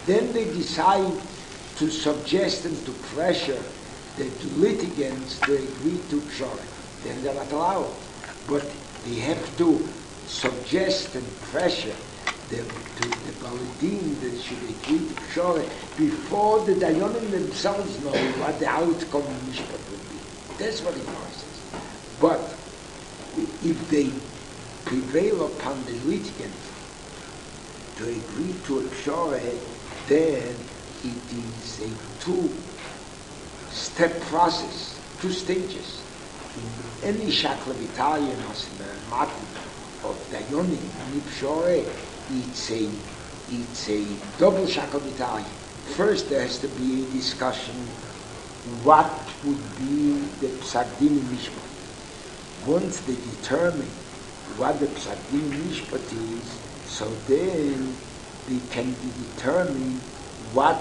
Then they decide to suggest and to pressure the litigants to agree to pshara. Then they're not allowed. But they have to suggest and pressure to the Baladim that should agree to pshara before the Dayanim themselves know what the outcome of Mishpat would be. That's what it says. But if they prevail upon the litigant to agree to a pshara, then it is a two-step process, 2 stages. In any shakla v'Italian or mati of dayonim nipshore, it's a double shakla v'Italian. First, there has to be a discussion what would be the psak din mishpat. Once they determine what the psak din mishpat is, so then they can determine what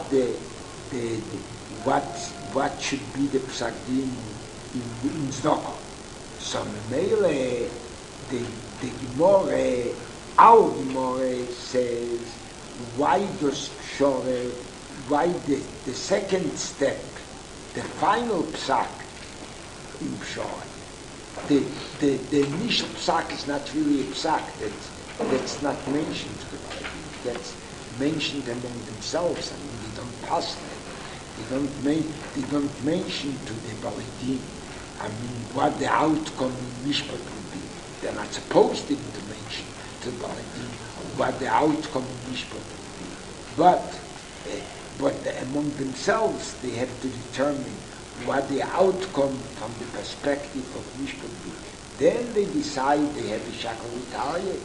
what should be the psak din in Zdokah. So Mele, the Gemara, our Gemara says, why does Pshore, why the second step, the final psak in Pshore, the initial psak is not really a psak, that's not mentioned to the Bible, that's mentioned among themselves. I mean, they don't pass it. They don't mention to the Baladim, I mean, what the outcome in Mishpat would be. They're not supposed even to mention to the Baladim what the outcome in Mishpat would be. But among themselves, they have to determine what the outcome from the perspective of Mishpat would be. Then they decide, they have a shakal v'Italian,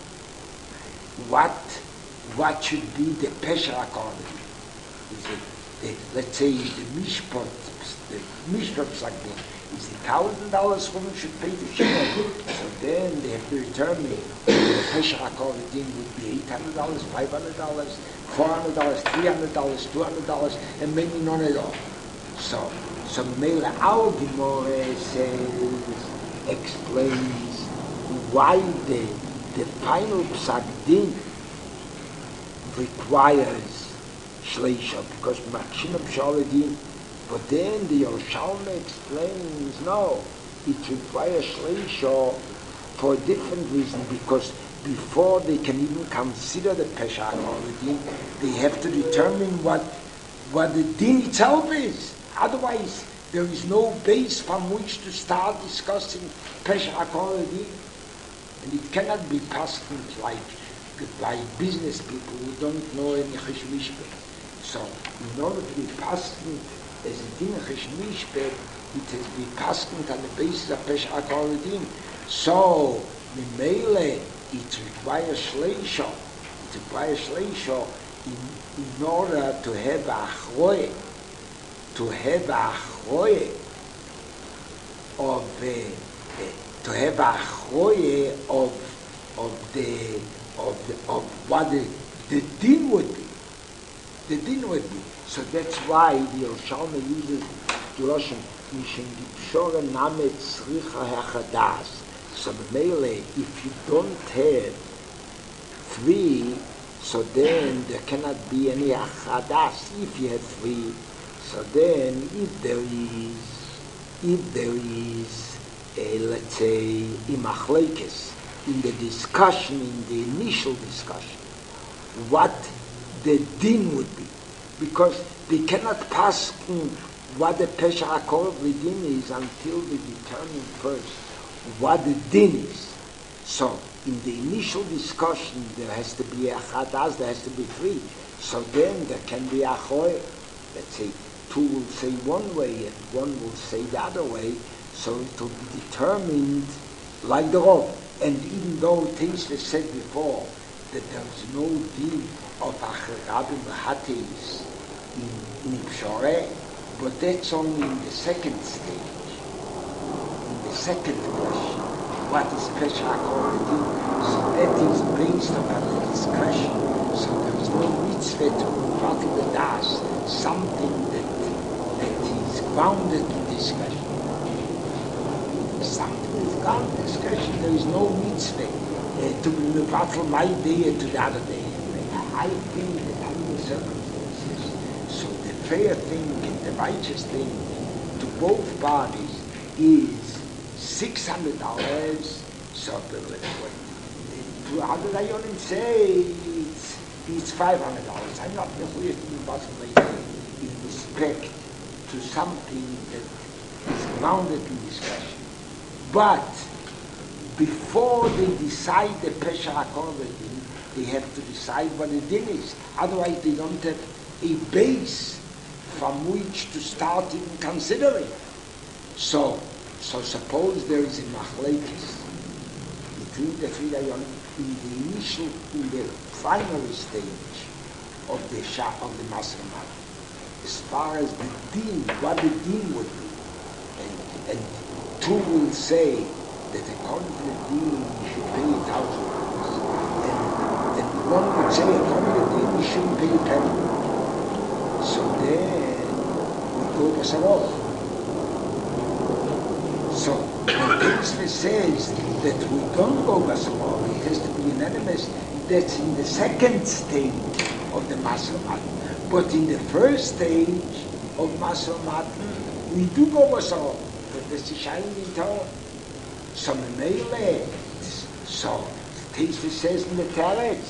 what should be the Pesher HaKodesh. Let's say the Mishpat psak din is $1,000 woman should pay the share. So then they have to determine the Pesher HaKodesh din would be $800, $500, $400, $300, $200, and maybe none at all. So Mela our Gemara explains why the final psak din requires Shleisha, because Makshina Pshaladin. But then the Yerushalmi explains, no, it requires Shleisha for a different reason, because before they can even consider the Pesha HaKodesh, they have to determine what the din itself is. Otherwise, there is no base from which to start discussing Pesha HaKodesh. And it cannot be passed like by business people who don't know any Chesh Mishpat. So, in order to be passed as a din Chesh Mishpat, it has to be passed on the basis of Pesha HaKodesh. So, Mimele, it requires Shleisha. It requires Shleisha in order to have a achroye, of what the din would be. The din would be. So that's why the Yerushalmi uses the Lashon Mishum Dipshora Namet Tzricha Hachadas. So Mele, if you don't have 3, so then there cannot be any Hachadas if you have 3. So then if there is let's say imachlekes in the discussion, in the initial discussion, what the din would be, because they cannot pass what the Pesha HaKodesh din is until they determine first what the din is. So in the initial discussion there has to be a chadas, there has to be 3. So then there can be a choy. Let's say 2 will say one way and 1 will say the other way. So it will be determined like the Rov. And even though Teisha said before that there is no din of Acharabim Hatis in Pshoreh, but that's only in the second stage, in the second question. What is Pesha HaKodesh? So that is based upon the discussion. So there is no mitzvah to follow the das, something that is grounded in discussion. Something is grounded in discussion. There is no mitzvah to be mevatel my day to the other day. I think that under circumstances fair thing and the righteous thing to both parties is $600, so to other Dayanim say it's $500. I'm not really in respect to something that is grounded in discussion. But before they decide the Pesha HaKorban, they have to decide what the din is. Otherwise they don't have a base from which to start even considering. So suppose there is a machlekes between the three Dayanim in the initial, in the primary stage of the Maser Matter, as far as the din, what the din would be, and two will say that according to the din you should pay $1,000, and one would say according to the din you shouldn't pay a penny. So then we go Basarov. So the Tosfos says that we don't go Basarov, it has to be unanimous. That's in the second stage of the Maser Matter. But in the first stage of Maser Matter, we do go Basarov. But that's the shining in Torah. So Memele, so Tosfos says in the Teretz,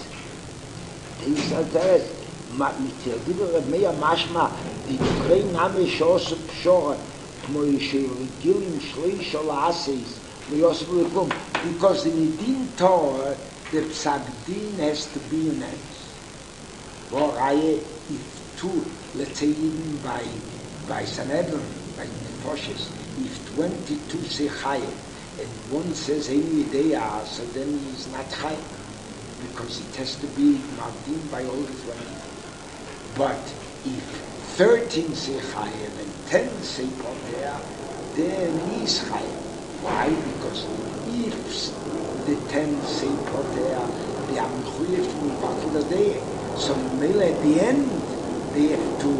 משמע, דברי נמי שעושה פשורה, כמו שרגילים שליש או לעשיס, ויוסף לכלום. Because in the Din Torah, the Psak Din has to be unanimous. Well, if two, let's say even by Sanhedrin, by Nefoshes, if 22 say Chayev, and one says any day, so then he's not Chayev, because it has to be Mardin by all the 20. But if 13 say Chayev and 10 say Poter, then he's Chayev. Why? Because if the 10 say Poter, they are mechuyev to battle the day. So at the end, they have to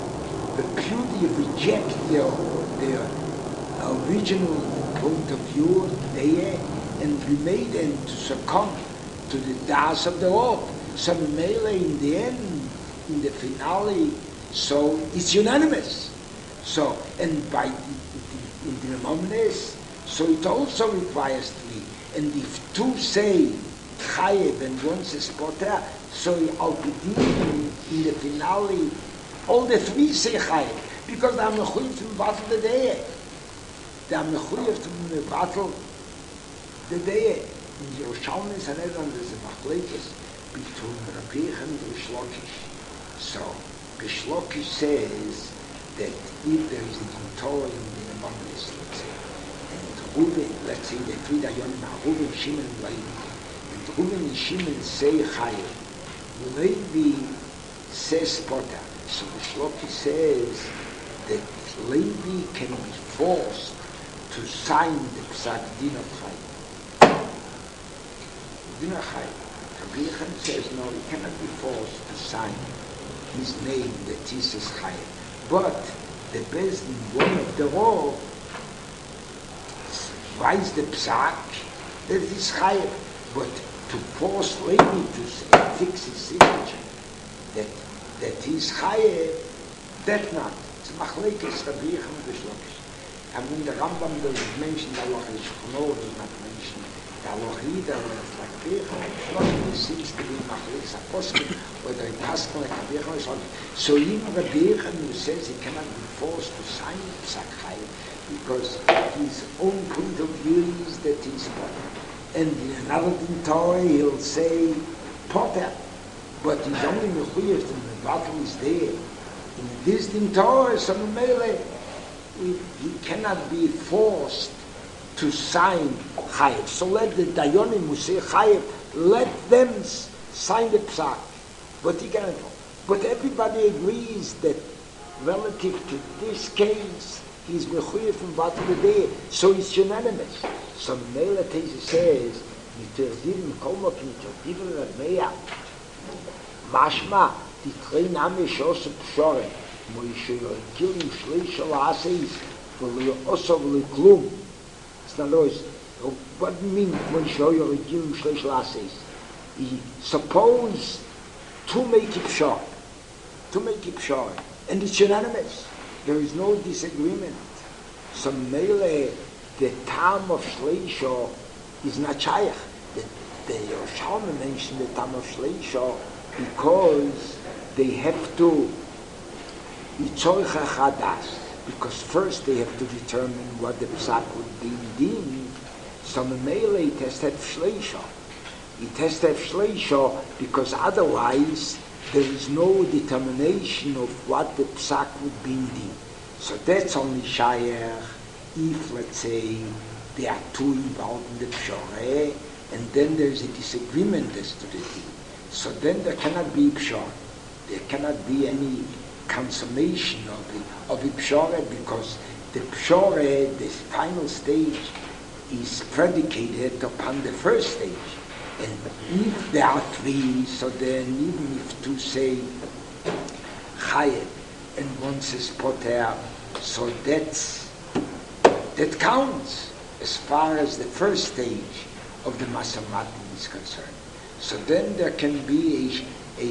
reject their original point of view there and be made them to succumb to the das of the Lord. So in the end, in the finale, so it's unanimous. So, and by in the Mamones, so it also requires 3. And if 2 say Chayev and 1 says Poter, so Al Pidin in the finale, all the 3 say Chayev, because they are mechuyev to battle the day. They are mechuyev to battle the day. In Yerushalmi Sanhedrin there's a machlekes between Rabbi Yechon and Rish Lakish. So Rish Lakish says that if there is a Torah in the Mamones, let's say, and Reuven, let's say the 3 Dayanim are Reuven, Shimon, and Levi, and Reuven and Shimon say Chayev, Levi says Poter. So Rish Lakish says that Levi can be forced to sign the Psak Din of Chayev. Rabbi Yechon says no, he cannot be forced to sign his name that he says Chayev. But the Beis Din, one of the all, writes the Psak that is Chayev. But to force Levi to fix his signature that he's Chayev, that not. It's machlekes Rabbi Yechon and Rish Lakish. And when the Rambam does mention the Halacha, the Shulchan does not mention the Halacha either, when it's like Rabbi Yechon, it seems to be machlekes Apostle, whether it has to like Rabbi Yechon. So even Rabbi Yechon, who says he cannot be forced to sign Psak Chayev, because his own point of view is that he's Poter. And in another Din Torah, he'll say Poter, but he's only mechuyev, the battle is there. In this Din Torah, some Mele, he cannot be forced to sign Chayev. So let the Dayanim who say Chayev, let them sign the Psak. But he cannot. But everybody agrees that relative to this case, he's mechuyev from Batel the day, so it's unanimous. So Mele Teza says, Miterzirim kolmokim Miterzirim Radmeya, Mashma, Titrei Name Shosem Pshore, Moishe Yorekilim Shleish Shal Aseis, V'lo Oso V'lo Klum. It's not always, what do you mean, Moishe Yorekilim Shleish Shal Aseis? Suppose to make it short, And it's unanimous. There is no disagreement. So Mele, the Tam of Shleisha is not Shaykh. The Yerushalmi mentioned the Tam of Shleisha because they have to Yitzorcha Chadas, because first they have to determine what the Psak would be in Din. So Mele it has to have Shleisha. It has to have Shleisha because otherwise there is no determination of what the Psak would be in Din. So that's only Shaykh if, let's say, there are two involved in the Pshoreh, and then there is a disagreement as to the Din. So then there cannot be Pshoreh. There cannot be any consummation of the Pshoreh, because the Pshoreh, the final stage, is predicated upon the first stage. And if there are three, so then even if two say Chayev and one says Poter, so that counts as far as the first stage of the Masamatim is concerned. So then there can be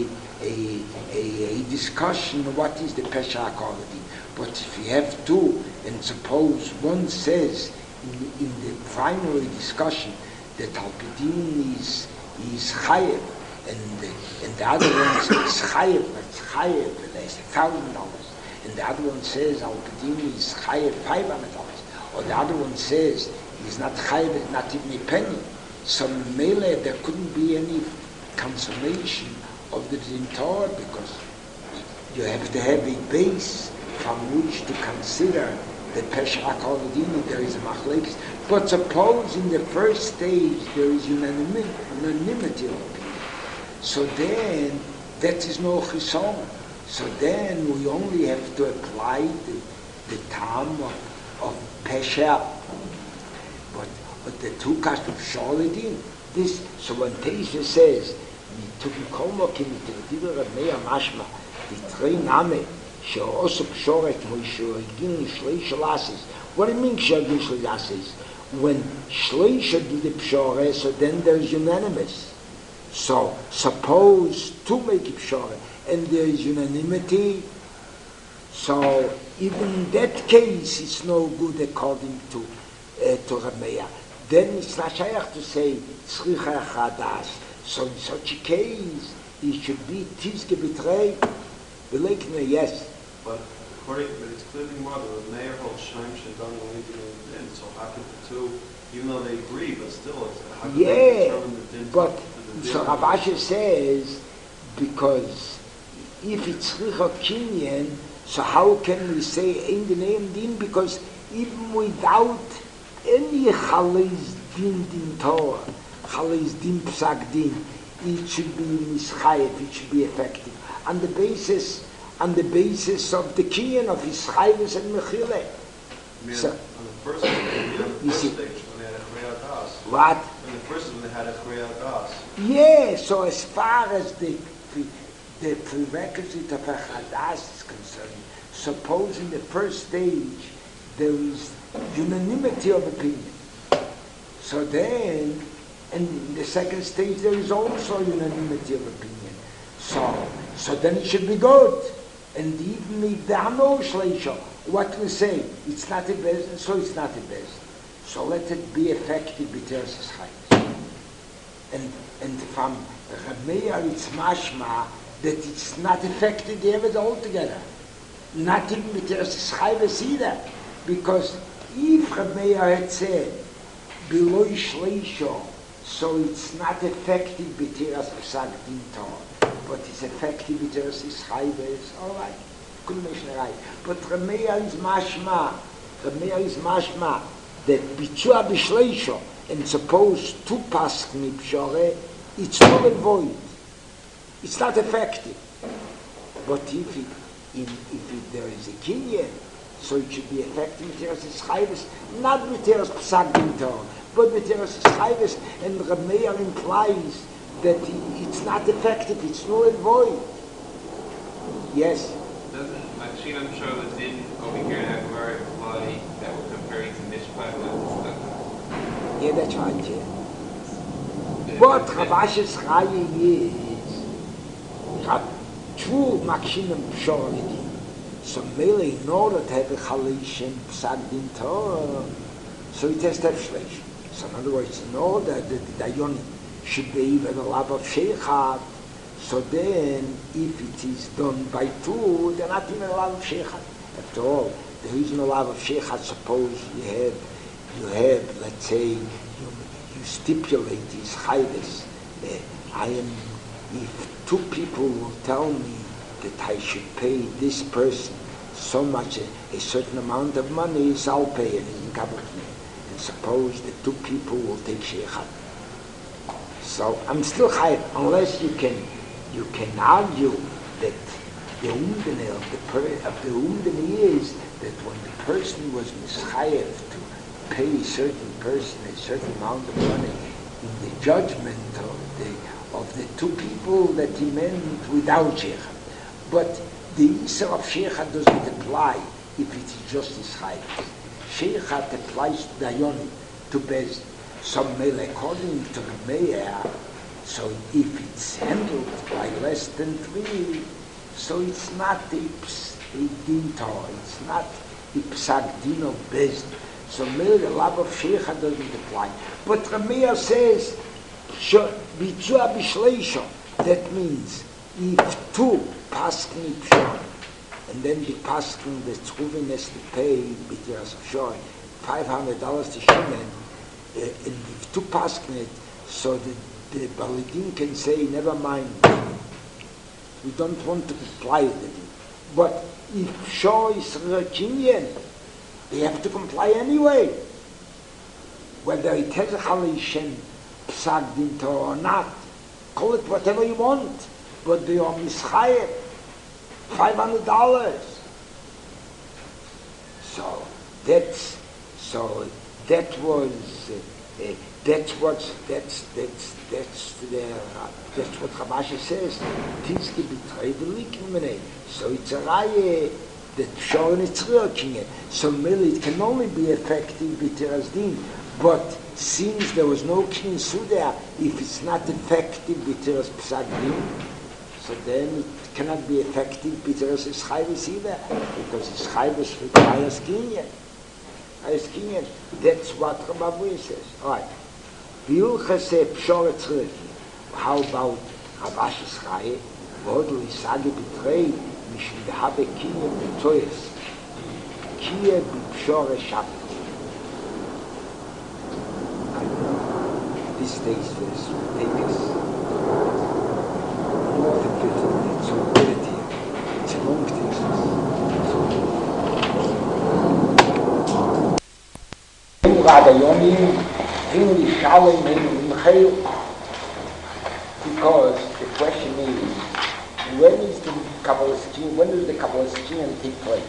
a discussion of what is the Pesha quality. But if you have two, and suppose one says in the primary discussion that Alpidin is Chayev, and the other one says Chayev, that's Chayev, and there's $1,000, and the other one says Alpidin is Chayev $500, or the other one says he's not Chayev, not even a penny. So Mele, there couldn't be any consummation of the Din Torah, because you have to have a base from which to consider the Pesha HaKoladin. There is a machlekes. But suppose in the first stage there is unanimity of opinion, so then that is no chison. So then we only have to apply the term of Pesha. But the two cast of Shaladin, this, so when Teisha says, to be kolmokim to the Rav Meir mashma, the three name, she'osu pshoret mo'ishorigin shleish lasis. What do you mean she'ogin shleish lasis? When shleish do the pshoret, so then there's unanimous. So suppose two make it pshoret, and there is unanimity, so even in that case it's no good according to Rav Meir. Then it's not shaykh to say tzricha chadas. So in such a case, it should be tizke betray. Belekne, yes. But it's clearly more the mayor holds Shaim Shadon and so how could the two, even though they agree, but still, how could they determine the din? But so Rav Asher says, because if it's tzricha kinyan, so how can we say in the name din? Because even without any Chaleis din Torah, Chaleis din psak din, it should be mischayev, it should be effective on the basis of the kiyan of Yischayev and Mechile. So, on the first stage, when they had a Chriyat Das. What? In the first when they had a Chriyat Das. Yeah, so as far as the prerequisite of a Chadas is concerned, suppose in the first stage there is unanimity of opinion. So then, and in the second stage there is also unanimity of opinion. So then it should be good. And even if there are no shleisha, what we say? It's not a bezin, so it's not a bezin. So let it be effective b'teres chayes. And from Rav Meir it's mashma that it's not effective the altogether. Not even b'teres chayes either. Because if Rav Meir had said, below shleisha, so it's not effective b'teres psak din Torah, but it's effective b'teres chayes, all right, couldn't mention it right. But Rav Meir is mashma that bitzua b'shleisha, and suppose two paskin pshore, it's null and void. It's not effective. But if there is a kinyan, so it should be effective b'teres chayes, not b'teres psak din Torah, but b'teres chayes, and Rav Meir implies that it's not effective, it's null and void. Yes? Doesn't Makshinam show the din over here in Akbar imply that we're comparing to Mishpat with Yeah, that's right, yeah. But Rav Asher's Chaye is, true Makshinam Pshor Din, So Mele, in order to have a Chalishin Psag Din Torah, so it has to have Shleish. So in other words, in order that the Dayon should be even a lab of Sheikhat, so then if it is done by two, they're not even a lab of Sheikhat. After all, there is no lab of Sheikhat. Suppose you have, let's say, you stipulate these chaydes. If two people will tell me that I should pay this person so much, a certain amount of money, so I'll pay it in Kabbalah. And suppose the two people will take Sheikhat. So I'm still chayav, unless you can argue that the umdene of the umdene is that when the person was mischayev to pay a certain person a certain amount of money in the judgment of the two people that he meant without Sheikhat. But the Isser of Sheikhat doesn't apply if it is just his chayav. Sheikhat applies to Dayoni, to Bezdin. Some male according to the mayor, so if it's handled by less than 3, so it's not a din Torah, it's not a psak din of Bezdin. So male the lab of Sheikha doesn't apply. But the mayor says, bitzua bishleisho, that means if 2 paskin pshon, and then the paskin the tzchuvin has to pay b'tiras of shor $500 to Shimon, and if 2 paskin it, so the Balidin can say, never mind, we don't want to comply with it. But if Shor is Kinyan, they have to comply anyway. Whether it has a Chalishen Psag Din Torah or not, call it whatever you want, but they are mischayev $500. So that was that's what Rabashi says. Tinski betray the leaking. So it's a raya that showing it's working. So really it can only be effective with Tiras but since there was no king there, if it's not effective with Tiras Psag Din, so then it cannot be effective with Tiras Ischayvis either, because Ischayvis requires Kinyan. That's what Rabbi says. All right. How about Rabash's Chaye? Vodli Sage betray Mishim Dehabe Kinyan B'Toyes Kiye B'Pshore Shabbat. I don't know. This stays for us. Take us north of Britain. It's so good here. It's a long because the question is, when does the Kabbalah take place?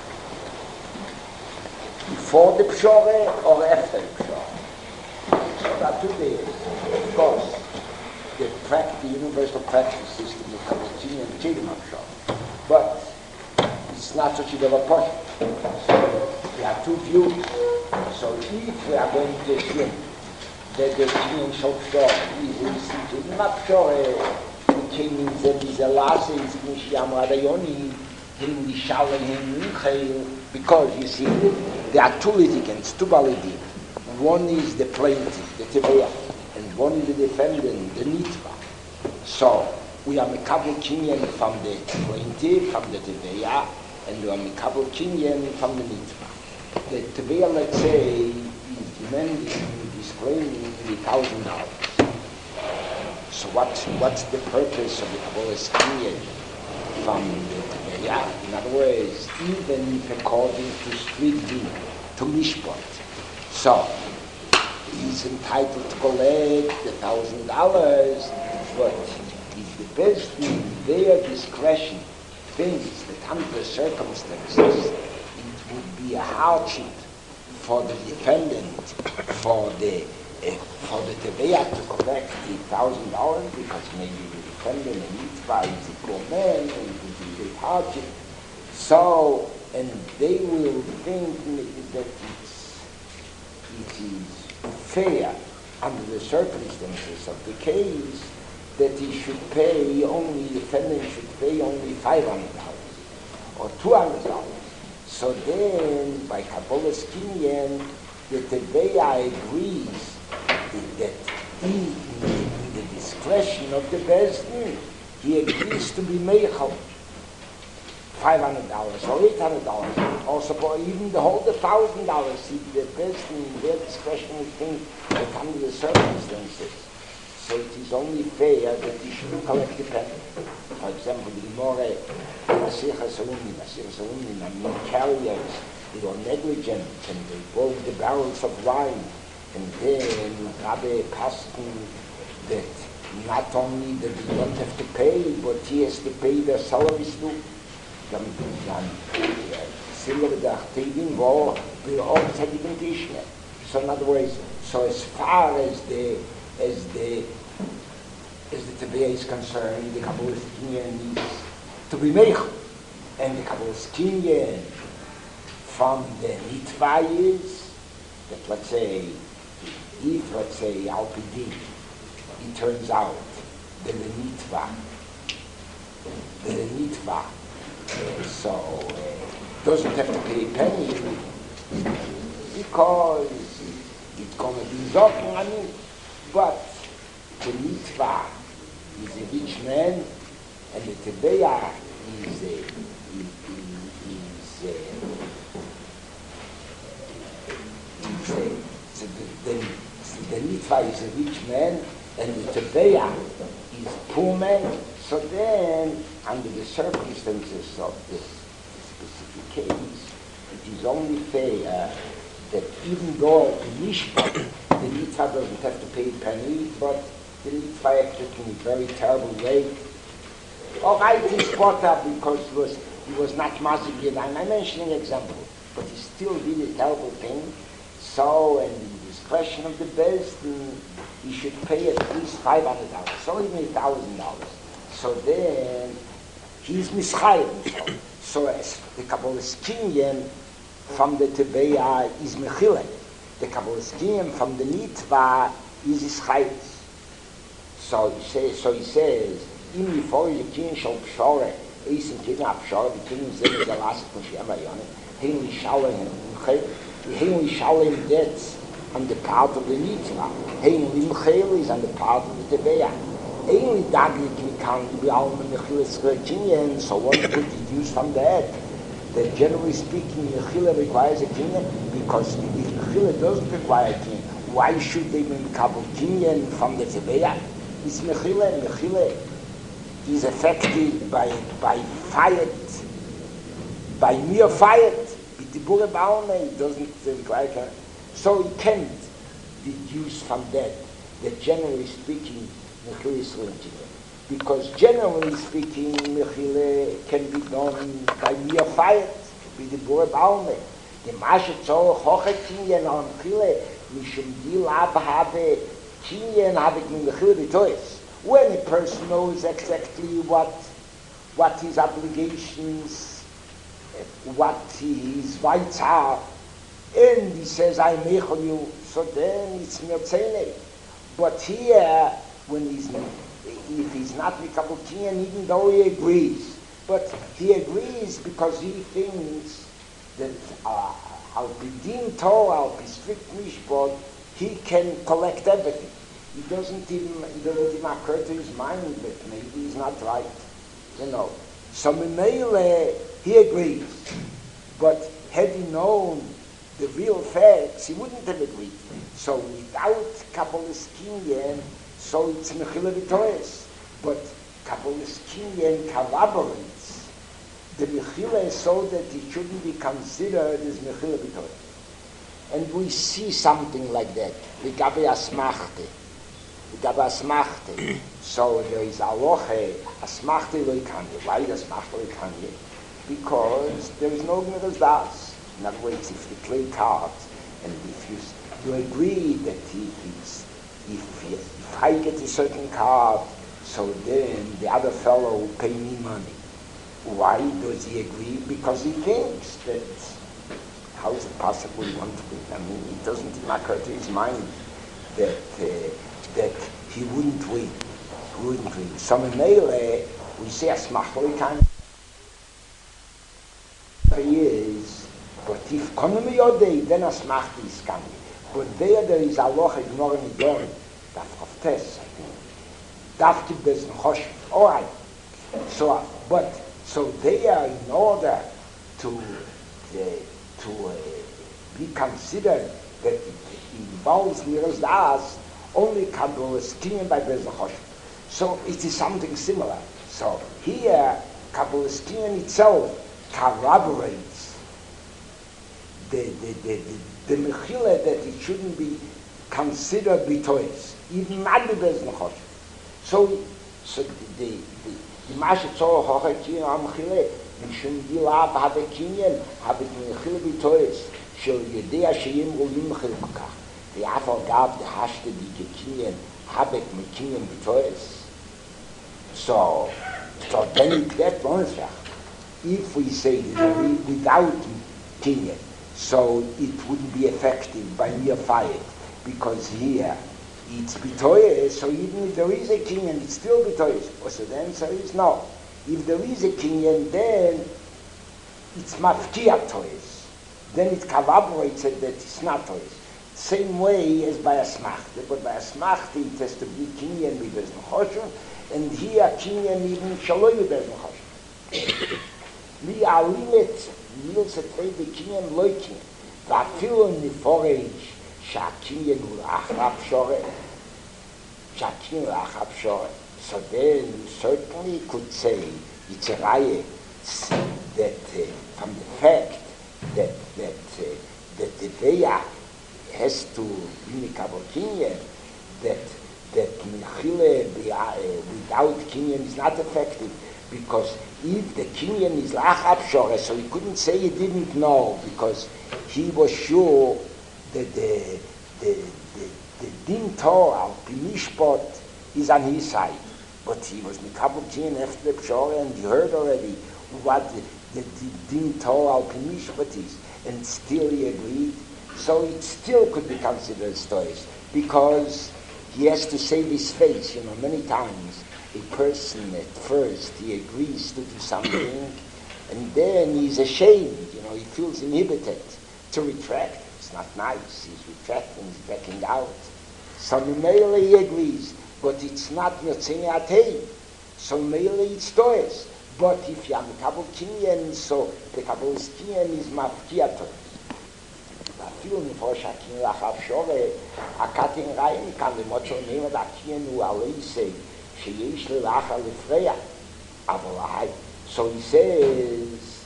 Before the Pshore or after the Pshore? So there are 2 days. Of course, the universal practice system of Kabbalah and Chidim Pshore. But it's not such a development. So there are 2 views. So if we are going to assume that the King shall show is not sure the King is a last is Mishiyam Radayoni in the Shalom because you see there are 2 litigants, 2 Balidim. One is the plaintiff, the Teveya, and one is the defendant, the Nitva. So we are Mekabel Kinyan from the plaintiff, from the Teveya, and we are Mekabel Kinyan from the Nitva. The Teveya, let's say, is demanding, is claiming $1,000. So what's the purpose of the Kabbalah's Kinyan from the Teveya? In other words, even if according to strict din, to Mishpat, so he's entitled to collect $1,000, but if the Bezdin, their discretion, thinks that under the circumstances would be a hardship for the defendant, for the Teveya to collect $1,000 because maybe the defendant and Mitzvah is a poor man and it would be a hardship. So, and they will think that it is fair under the circumstances of the case that he should pay only, the defendant should pay only $500. or $200. So then, by Kabbalah's Kinyan, the Tebeya agrees that in the discretion of the Bezdin, he agrees to be Meichel $500 or $800, also for even the whole $1,000. See, the Bezdin in their discretion would think that under the circumstances. So it is only fair that he should collect the penny. For example, the Gemara in Masechas Umim, I mean carriers, they were negligent and they broke the barrels of wine. And then Rabbi Paskin that not only that they don't have to pay, but he has to pay their salaries too. Similar the Achtevin war, we all Tzadikim Tishne. So in other words, so as far as the Tebeya is concerned, the Kabbalist Kinyan is to be Meichel. And the Kabbalist Kinyan from the Nitva is that, let's say, if, let's say, Alpidin, it turns out that the Nitva, doesn't have to pay a penny because it's going to be Zokin, I mean, but the Nitva is a rich man, and the Tebeya the Nitva is a rich man, and the Tebeya is poor man. So then, under the circumstances of this specific case, it is only fair that even though the Mishpat, the Nitva doesn't have to pay a penny, but the Nitva acted in a very terrible way. All right, he's brought up because he was not Mazigid. I'm mentioning an example, but he still did a terrible thing. So, and in the discretion of the best, he should pay at least $500, so even $1,000. So then, he's Mischayim. So as the Kabbalist Kinyan from the Tebeya is Mechile. The Kabbalist Kinyan from the Nitva is Ischayim. So he says, אם לפעול לקין של פשורה, איסן קין הפשורה, וקין זה מזלסת משם היונה, הם לשלם debts on the part of the Nitva, הם למחל is on the part of the Tebeya. Ein lidaglik can be all the Mechilas Kinyan, so what could deduce from that? That generally speaking, Mechila requires a Kinyan, because if Mechila doesn't require a Kinyan, why should they be Kabul Kinyan from the Tebeya? It's Mechila, and Mechila is affected by fiat, by mere fiat. With the Bure Baume, it doesn't require. So it can't deduce from that generally speaking, Mechila is Kinyan. Because generally speaking, Mechila can be done by mere fiat, with the Bure Baume. The Masha Tzorach Hoche Kinyan on Mechila, Mishum Dil Ab Habe Kinyan Habe Mechila B'Tois. When a person knows exactly what his obligations, what his rights are, and he says, I mechel you, so then it's mirtzene. But here, if he's not Mikabel Kinyan, even though he agrees, but he agrees because he thinks that Al Bidin Torah, Al Strict Mishpot, he can collect everything. It doesn't even occur to his mind that maybe he's not right, So Memele, he agrees, but had he known the real facts, he wouldn't have agreed. So without Kabbalist Kinyan, so it's Mechila B'Tois. But Kabbalist Kinyan corroborates the Mechila so that it shouldn't be considered as Mechila B'Tois. And we see something like that. L'gabe Asmachte. So there is aloche, asmachte loikanye. Why is asmachte loikanye? Because there is no gemiras das. In other words, if you play cards, and if you agree that if I get a certain card, so then the other fellow will pay me money. Why does he agree? Because he thinks that, how is it possible he wants to be? I mean, it doesn't even occur to his mind that he wouldn't win. So in Meile, we say Asmach Loikan. Konnen wir ja then as Machti is coming. But there is a loch ignoring it done. That of test, I think. That keep this Chosh. All right. So they are in order to be considered that it involves Liras Das, only Kabbalistian by Bezach. So it is something similar. So here, Kabbalistian itself corroborates the Mechila that it shouldn't be considered bitois, even not the Bezach. So the Masha Tzor Hocha Kinyan Am Mechila, Mishum Gilab Have Kinyan, Have Mechila bitois, Shel Yedea Sheyim Rulim Mechil Makach. The Afal Gav, the Hashta Di Kinyan, Habek Mekinyan bitois. So then it gets Lonsach. If we say without Kinyan, so it wouldn't be effective by mere fire, because here it's bitoyes, so even if there is a kinyan, it's still bitoyes. So the answer is no. If there is a kinyan, then it's mafkia toys. Then it corroborates it that it's not toys. Same way as by a smachta, but by a smachta it has to be kinyan with beznochoshon, and here kinyan even shaloyu beznochoshon. Mi alimet mils etrei the kinyan loikin, va'afilo niforage שהקניין הוא לאחר פשורה, שהקניין לאחר פשורה. So then you certainly could say it's a raya that from the fact that the Veya has to be Mikabel Kinyan, that Mechile without Kinyan is not effective, because if the Kinyan is Lachab Shore, so he couldn't say he didn't know, because he was sure that the Din Torah, the Mishpat, is on his side. But he was Mikabel Kinyan after the Pshore, and he heard already what the Din Torah, the Mishpat is, and still he agreed. So it still could be considered stories, because he has to save his face. Many times a person at first, he agrees to do something, and then he's ashamed, he feels inhibited to retract. It's not nice, he's retracting, he's backing out. So Mele he agrees, but it's not Yotzei Atei. So Mele it's stories. But if you have a Kabul Kinyan, so the Kabul Kinyan is Mafkia Toys. אפילו נפור שהקניין לאחר שורה, הקטין ראי מכאן למות שאומרים את הקניין הוא עלי זה שיש לאחר לפריה. אבל so he says,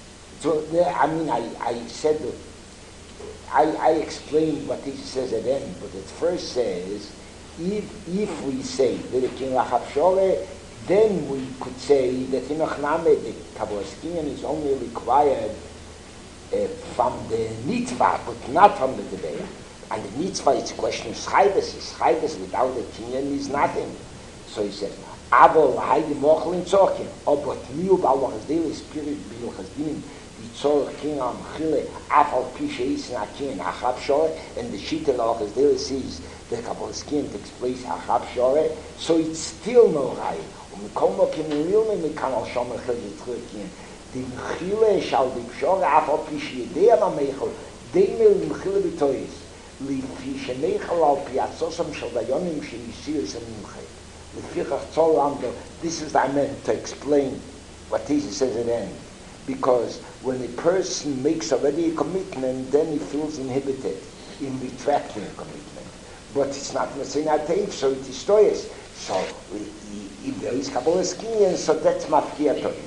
I explained what he says at the end, but it first says, if we say that the king לאחר שורה, then we could say that in Ochname, the Kabbalas Kinyan is only required from the mitzvah, but not from the Debeya. And the mitzvah, it's a question of schayves. Schayves without the kinyan is nothing. So he said, Abo l'haydi mochel in tzorkin. But miu ba'al l'chazdil spirit bi'il chazdin yitzor kinyan mchile afal pi she'is na kinyan achab shore, and the shita l'chazdil says the Kabbalas Kinyan takes place achab shore, so it's still no rai. Umikol mo kimulil me mikan al shomer chel yitzor kinyan. The Mechile shall be pshore afal pi she'yedea ma'meichel deimel Mechile b'tois lifi she'meichel al pi atzosam shel dayonim she'yisir sem mimchei lefichach tzol lamdo. This is I meant to explain what Jesus says at the end, because when a person makes already a commitment, then he feels inhibited in retracting a commitment, but it's not Messiah, so it is tois. So if there is Kabbalas Kinyan, so that's mafkia tois.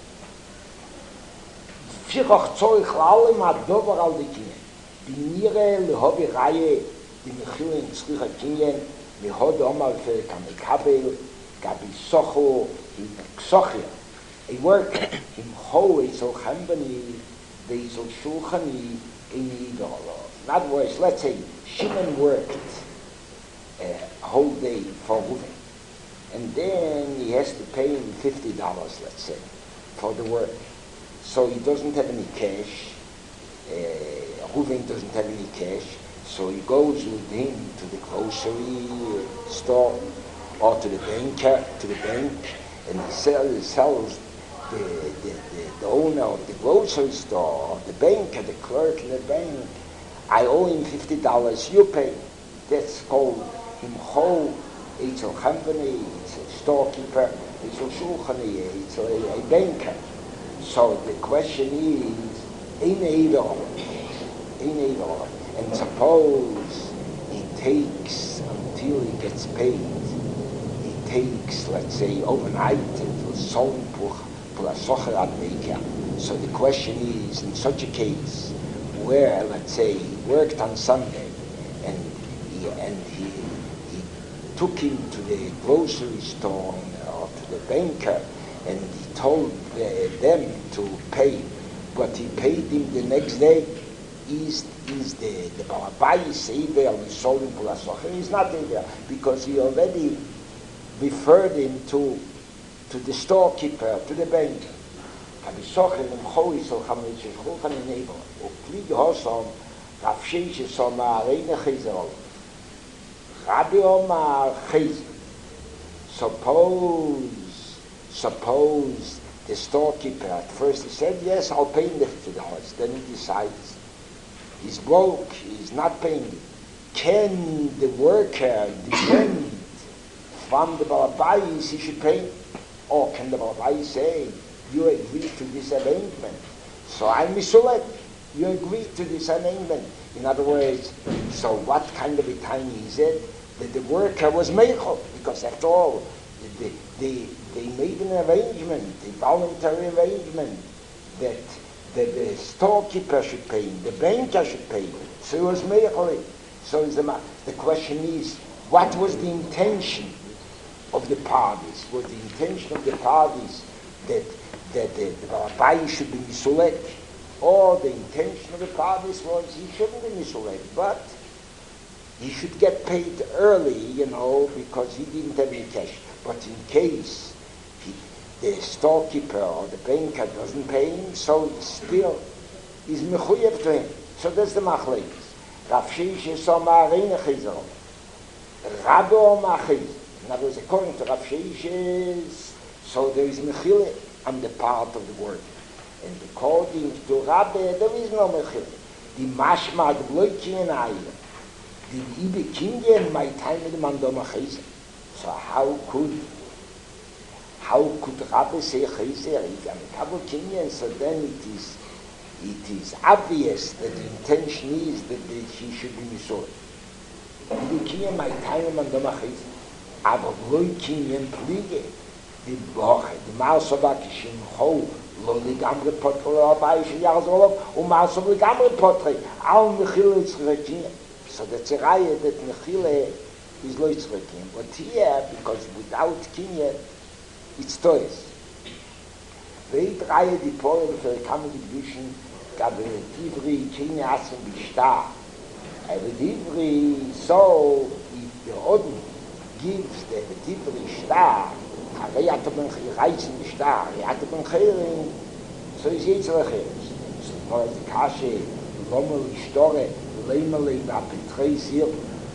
Fichach tzorich la'alem ha'dover al dekinyan. Binire lehobi raye di mechilin tzricha kinyan mehod omar kamekabel gabi socho in ksochia. A worker in ho etzol chambani beizol shulchani in idolo. In other words, let's say Shimon worked a whole day for Reuven, and then he has to pay him $50, let's say, for the work. So he doesn't have any cash. Reuven doesn't have any cash. So he goes with him to the grocery store or to the bank, and he sells the owner of the grocery store, the banker, the clerk in the bank, I owe him $50, you pay. That's called himcho, it's a company, it's a storekeeper, it's a shulchani, it's a banker. So the question is, and suppose it takes until he gets paid, it takes, let's say, overnight until some so the question is, in such a case, where, let's say, he worked on Sunday, and he took him to the grocery store or to the banker, and he told them to pay, but he paid him the next day. Is the Balabais Eber sold him Pulasocher? He's not there because he already referred him to the storekeeper, to the banker. Habisocher im Choi so Chamit Shulchan in Eber. Uklig Hosom Rav Sheish Soma Reine Chizerol. Rabbi Omar Chiz. Suppose the storekeeper at first he said, yes, I'll pay him the $50. Then he decides he's broke, he's not paying it. Can the worker demand from the Balabais he should pay? Or can the Balabais say, you agree to this arrangement, so I'm misulek, you agree to this arrangement? In other words, so what kind of a time is it that the worker was meichel? Because after all, they made an arrangement, a voluntary arrangement, that the storekeeper should pay him, the banker should pay him. So it was meichel. So the question is, what was the intention of the parties? Was the intention of the parties that the Balabais should be misulek, or the intention of the parties was he shouldn't be misulek, but he should get paid early, because he didn't have any cash. But in case the storekeeper or the banker doesn't pay him, so still is mechuyev to him. So that's the machlekes. Rav Sheish Soma Reine Chizerol. Rabbi Omar Chiz. In other words, according to Rav Sheish, so there is mechile on the part of the worker. And according to Rabbi, there is no mechile. The mashma, the bloiki and ayah. The ibe kinge my time with the mandoma chiz. So how could Rabbi say chizer? If I'm a couple kinge, so then it is obvious that the intention is that he should be misor. Ibe kinge my time with mandoma chiz. Aber bloiki and pliege. The Marsabak Shimho, Loli Gamre Potre, Abai Yazolov, Marsabak Gamre Potre, Al Mechile Tzrekin. So that's a raya that Mechile is Loitzrekin. But here, because without Kinye, it's toys. Weit raya die Pole für die Kammerdivision, gab Tivri Kinye Assen Bishtar. Aber Tivri, so, if the Oden gives the Tivri Star, הרי אתה רייצן משטר, אתה בן חיירים, so is יצר אחרת. So now the kashe, לומר לשתורה, למה לבאפטרייזיר,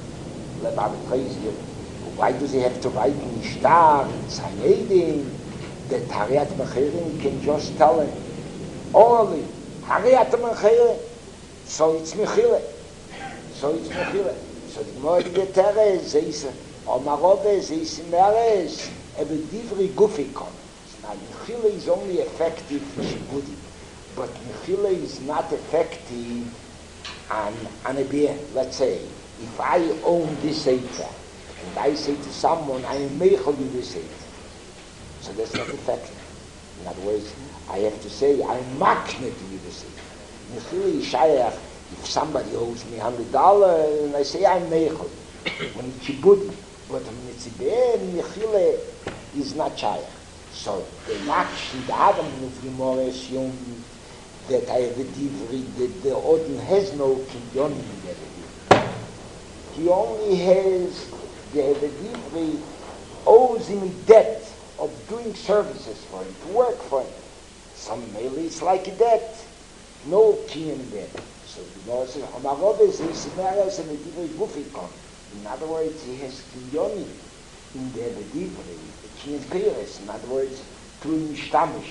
why does he have to write משטר, Sanhedrin, that הרי אתה בן חיירים, can just tell him, orally, הרי אתה בן חיירים, so it's mechile. So the more the teres, זה is, Omarove, זה is meres, aber divri gufikon. Now, Mechile is only effective in Shibudi, but Mechile is not effective on a being. Let's say, if I own this Sefer, and I say to someone, I am Mechel you this Sefer. So that's not effective. In other words, I have to say, I am Makne to you this Sefer. Mechile is Shayach, if somebody owes me $100, and I say, I'm Mechel. When it's Shibudi, but when it's Mechile is not Shayach. So the Nakshi, the Adam of Gemara assume that I have a divri, that the Odin has no kinyon in the divri. He only has the divri, owes him a debt of doing services for him, to work for him. Some mainly it's like a debt, no kinyon there. So the Gemara says, Hamarov is Meres and the divri gufikon. In other words, he has kinyon in the divri. In other words, to mishtamish.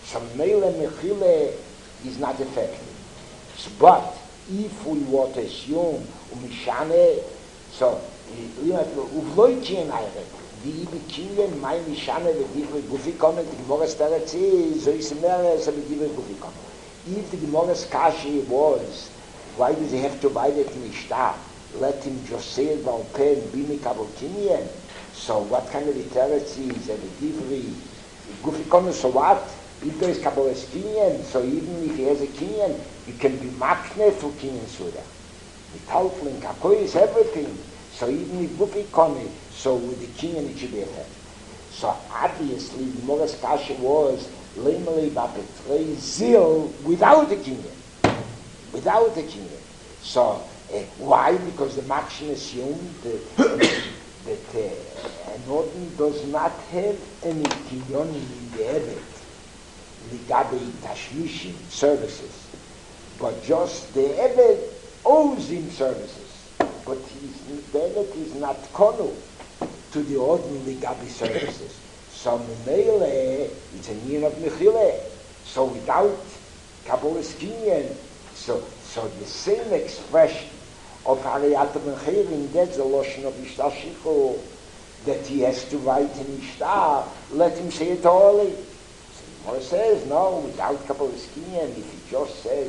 So Mele Mechile is not effective. But if we were to assume Umishane, so Uvloichi and Eire, die Bekinien, my Mishane, the Divre Gufikon, the Gemorah's Teretzi, so is mehr as a Divre Gufikon. If the Gemorah's Kashi was, why does he have to buy that Mishta? Let him just say it about pen, Bimi Kabotinian. So what kind of literacy is a Divri Gufikon? So what? If there is Kabbalah's Kinyan, so even if he has a Kinyan, you can be makne for Kinyan Surah. The Talfling, Kakoi is everything. So even if Gufikon, so with the Kinyan it should be effective. So obviously the Morris Kasha was Lemeli Bapetrei Zil without the Kinyan. Without the Kinyan. So why? Because the Makshin assumed that an Odin does not have any Kinyan in the Evet. Ligabe Tashmishin services, but just the Eved owes him services, but the Eved is not konu to the ordinary Ligabe services. So Mele, it's a name of Mechile. So without Kabbalah's Kinyan, so the same expression of Hariyat Mencherim, that's the Loshen of Ishtar Shichu, that he has to write in Ishtar, let him say it orally. Or says, no, without Kabbalah's Kinyan, if he just says,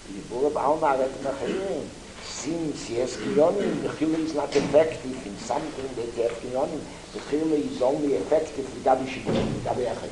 since he has Kinyanim, the Chile is not effective in something that he has Kinyanim. The Chile is only effective with Gabi Shibbonim, with Gabi Achim.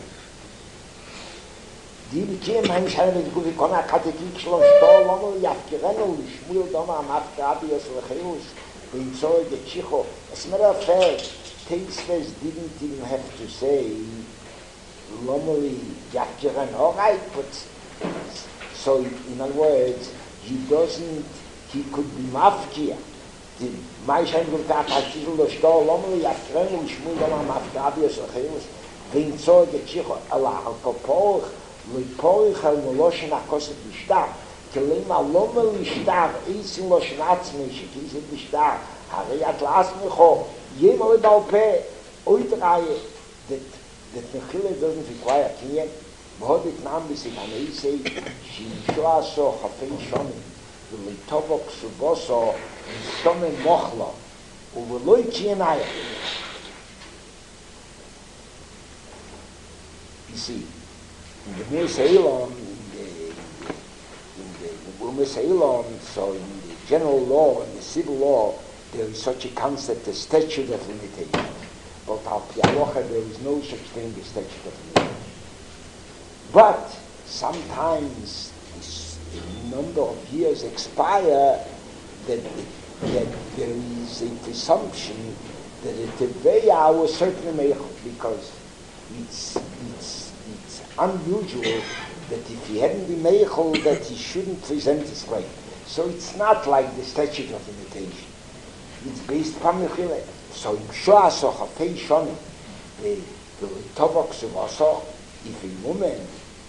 Die Bekiem, ein Schein, wenn du Kona Katekik Shlom Shto, Lomo Yafkirenu, Shmuel Doma, Amat Gabi Yoslecheus, when so the Chicho. As a matter of fact, Teisves didn't even have to say, Lomoli Yafkiren, all right, but so in other words, he could be mafkia. The Maishan will talk about the store, Lomoli Yafkiren, Shmuel Doma, Amat Gabi Yoslecheus, when so the Chicho, Allah Al-Kopoch, Lipoich al-Moloshen HaKoset Bishtar, Kelim al-Lomel Ishtar, Isin Loshen Atzmi, Shekizit Bishtar, Hariyat Lasmicho, Yemol Balpe, Oidraye, that Mechile doesn't require Kinyan, Bohodik Nambis in Aneisei, Shimshua So, Chafei Shonim, Litovok Suboso, Shomen Mochlo, Uveloi Kinyanaya. You see, in the Meseilon, so in the general law and the civil law, there is such a concept as statute of limitation. But al pi halacha, there is no such thing as statute of limitation. But sometimes the number of years expire that there is a presumption that a teveya was certainly meichel, because it's unusual that if he hadn't been meichel, that he shouldn't present his claim. So it's not like the statute of limitation. It's based upon mechile. So im shoah so chafei shonim, the tovok suvaso, if a woman,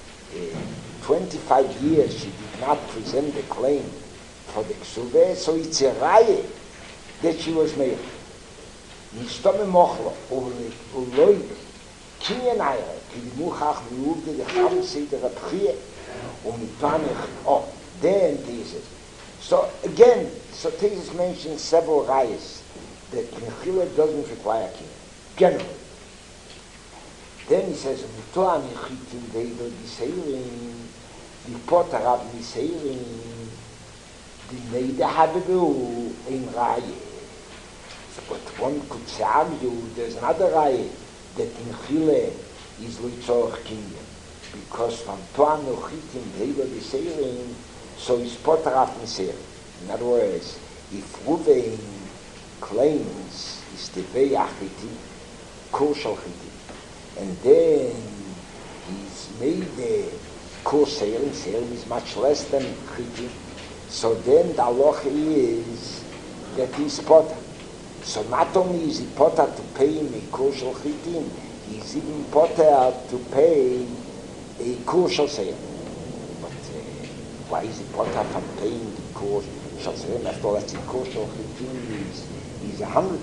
25 years, she did not present the claim for the ksuve, so it's a raye that she was meichel. Nistome mochlo, uloi, Kinyan Eire, ki di Muchach miuvde de Chamse de Rabchie, mitvanich, then thesis. So again, so thesis mentions several rayas that Mechile doesn't require Kinyan, generally. Then he says, Mitoa Mechitim Deido Diseirin, di Potter Rab Diseirin, di Neide Habebu, ein Raye. But one could argue, there's another Raye, that Mechile is Litzorach Kinyan. Because from Toan Nochitim Deido Diseirin, so is Potter Rab Diseirin. In other words, if Ruvain claims is the Veyachitim, Koshal Chitim, and then he's made the Koseirim, Seirim is much less than Chitim, so then the halacha is that he's Potter. So not only is he Potter to pay him a Koshal Chitim, he's even Potter to pay a Koshal Seirim. But why is he Potter from paying the Koshal Seirim? After all, that's a Koshal Chitim is $100,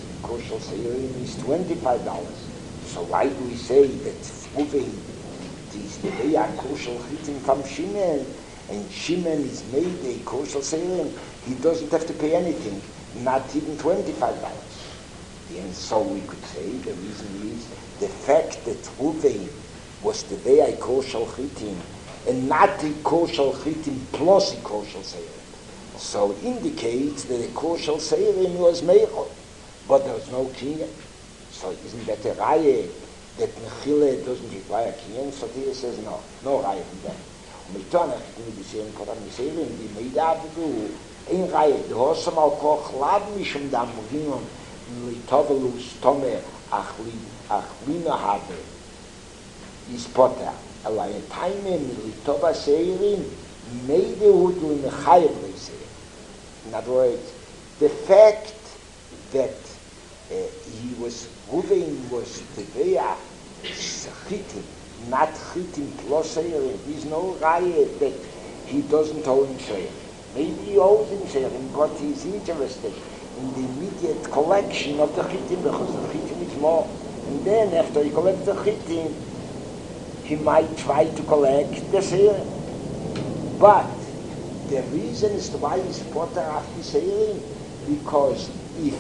Koshal Seirim is $25. So why do we say that moving the is the way a kosher chitim from Shimon, and Shimon is made a kosher seirim, he doesn't have to pay anything, not even $25. And so we could say the reason is the fact that Ruvain was the way a kosher chitim, and not a kosher chitim plus a kosher seirim. So indicates that a kosher seirim was meichel, but there was no kinyan. So isn't that a raya that Mechile doesn't require kinyan? So he says no raya from that. Mitana with the same Koran Seirim, the Meidavdu, ein raya, the Hosam al Koch lab mishum dam muginon, litovelus tome achlina habe, is potter. Alay a time in Litova Seirim, Meidehud in the Chayav Seirim. In other words, the fact that he was Ruvain was the Veya Chitim, not Chitim plus Seirim. There's no raya that he doesn't owe him Seirim. Maybe he owes him Seirim, but he's interested in the immediate collection of the Chitim because the Chitim is more. And then after he collects the Chitim, he might try to collect the Seirim. But the reason is why he's potter after Seirim, because if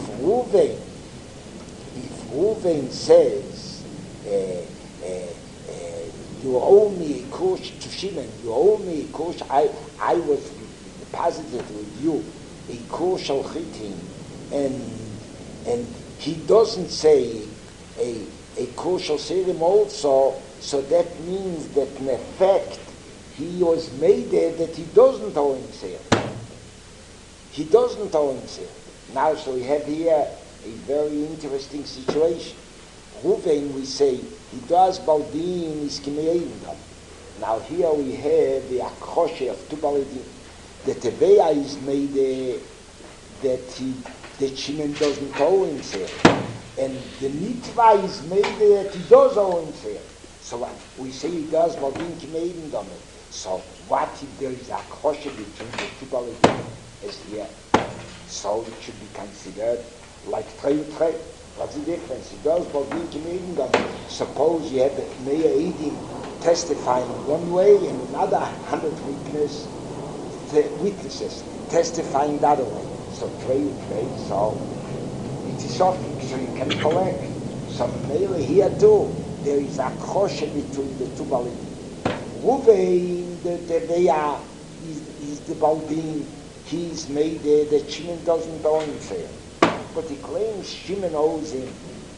Ruvain says, you owe me a kosh to Shimon, you owe me a kosh, I was deposited with you a kosh al chitin, and he doesn't say a kosh al seirim also, so that means that in effect he was made there that he doesn't owe him seirim. He doesn't owe him seirim. Now, so we have here a very interesting situation. Ruvain, we say, he does Baldin is Kimeindam. Now here we have the Akhoshe of Tubalidin. The Teveya is made that Shimon doesn't owe himself. And the Nitva is made that he does owe himself. So we say he does Baldin Kimeindam. So what if there is a Akhoshe between the Tubalidin as here? So it should be considered like Trey. What's the difference? He does Baldin Kimeindam. Suppose you have the Meir Eidim testifying one way and another 100 witnesses testifying the other way. So Trey, so it is often so you can collect. So Meir here too, there is a kosher between the two Baldin. Ruvain, the Veya is the Baldin. He's made that Shimon doesn't owe himself. But he claims Shimon owes him.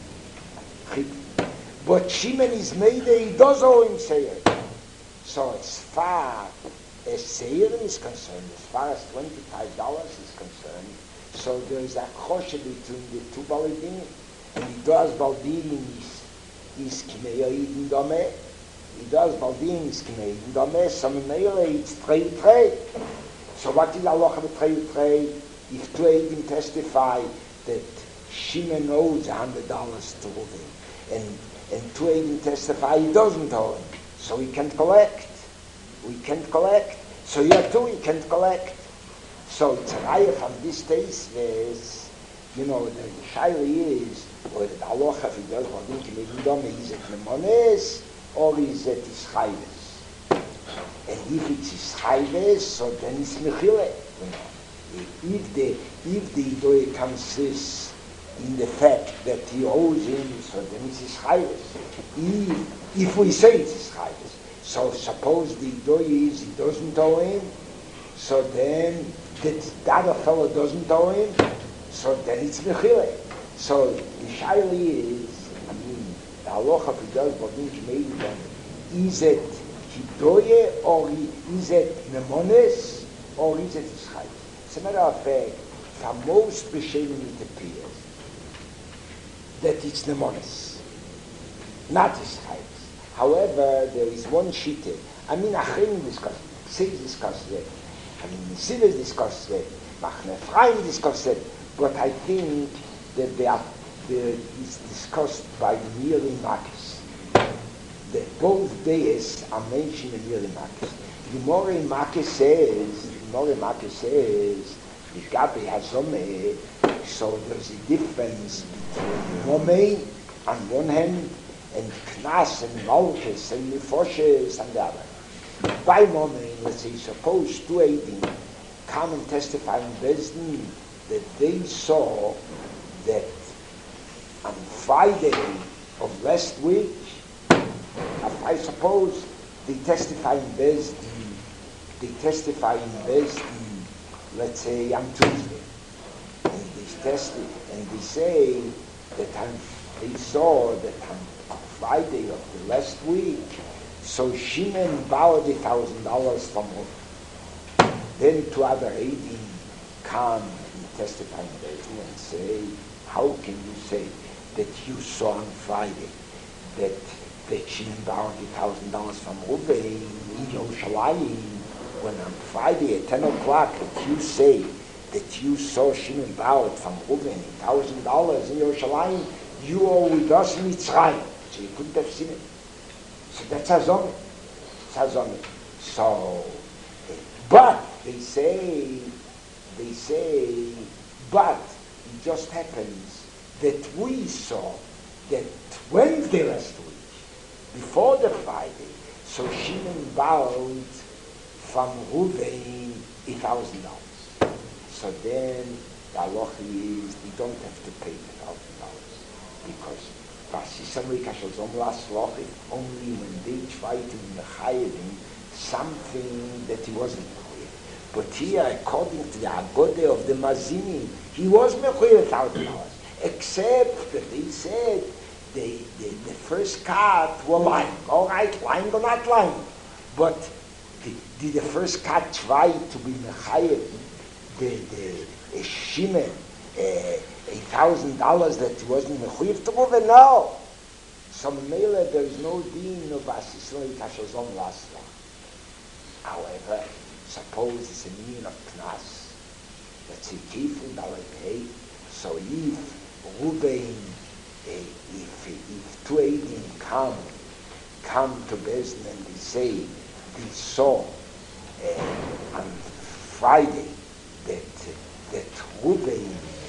But Shimon is made that he does owe him Seirim. So as far as Seirim is concerned, as far as $25 is concerned, so there is a kosher between the two Baldin, and he does Baldin is Kimeya Dome. He does Baldin is Kimeya Dome, so Meile it's Trey. So what is Allah of Trey? If two Eidim testify that Shimon owes $100 to Ruvain, and two Eidim testify he doesn't owe him, so he can't collect. We can't collect. So here too he can't collect. So it's a raya from this case is, the shaila is, or the halacha if he does Baldin Kimeindam, is it Nemones or is it Ischayves? And if it's Ischayves, so then it's Mechile. If the Idoy consists in the fact that he owes him, so then it's Ischayves. If we say it's Ischayves, so suppose the Idoy is he doesn't owe him, so then that the other fellow doesn't owe him, so then it's Mechile. So the shaila is, the halacha if he does Baldin Kimeindam, is it Hidoye or is it Nemones or is it Ischayves? As a matter of fact, for most B'Shelim it appears that it's Nemones, not Ischayves. However, there is one shita. Achim discuss it, Ksiv discuss it, Sivis discuss it, Machne Ephraim discuss it, but I think that it's discussed by the Miri Makis. Both days are mentioned in Miri Makis. The Mori Makis says, the Gabi Hazome, so there's a difference between Momein on one hand and Knas and Malchus and Nefoshes and the other. By moment, let's say, suppose two Eidim come and testify in Bezdin that they saw that on Friday of last week, I suppose they testify in Bezdin, let's say on Tuesday, and they say that they saw that on Friday of the last week, so Shimon borrowed $1,000 from her. Then two other Eidim come and testify in Bezdin and say, how can you say that you saw on Friday that Shimon borrowed $1,000 from Ruvain in Yerushalayim, when on Friday at 10 o'clock that you say that you saw Shimon borrowed from Ruvain $1,000 in Yerushalayim, you were with us in Mitzrayim, so you couldn't have seen it. So that's Hazomit. So, but they say, but it just happens that we saw that Wednesday last week, before the Friday, so Shimon borrowed from Ruvain $1,000. So then the halacha is they don't have to pay $1,000 because only when they try to mechayim something that he wasn't mechuyev. But here, according to the Agoda of the Mazinim, he was mechuyev $1,000, except that they said the first cut were lying. All right, lying or not lying. But did the first cut try to be mechayev the Shimon $1,000 that he wasn't mechuyev to move? No. So Mele, there is no din of Asisrei Kashazon Lasla. However, suppose it's a mean of Knas. Let's say Kifin Dalei. So if Ruvain, if two Eidim come to Bezdin and they say they saw on Friday that Ruvain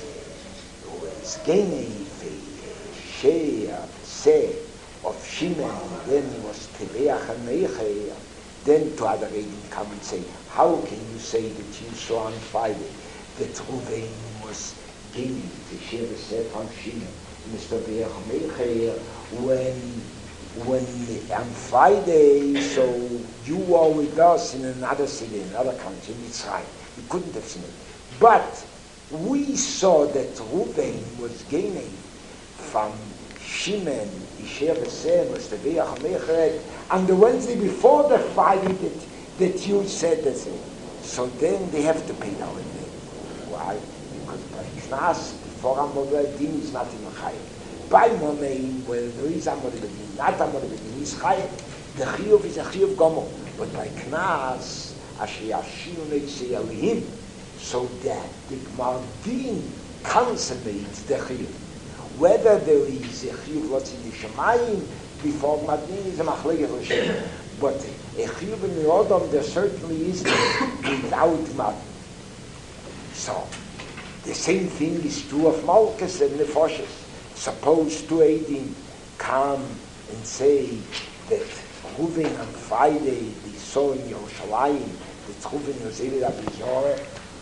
was gaining a share say of Shimon, then he was Teveach and Meicher, then two other Eidim come and say, how can you say that you saw on Friday that Ruvain was gaining the share from Shimon, Mr. Teveach and Meicher, when on Friday, so you were with us in another city, another country, Mitzrayim. You couldn't have seen it. But we saw that Ruvain was gaining from Shimon, Isher V'Sem, Mr. Meicher, on the Wednesday before the Friday that you said the same. So then they have to pay the holiday. Why? Because by Knas, before Amor Din is not in Chayim. By Momein, where there is Amor Din, not Amor Din, is Chayim. The Chiyuv is a Chiyuv Gomo. But by Knas, Asher Yashinu Neitze Elihim, so that the Gmar Din consummates the Chiyuv. Whether there is a Chiyuv Lotzi Yishamayim before Madin is a Machlekes L'Shem. But a Chiyuv in the Odom there certainly is without Madin. So, the same thing is true of Malchus and Nefoshes. Suppose two Eidim come and say that Ruvain on Friday they saw in Yerushalayim that Ruvain was Eli Rabbi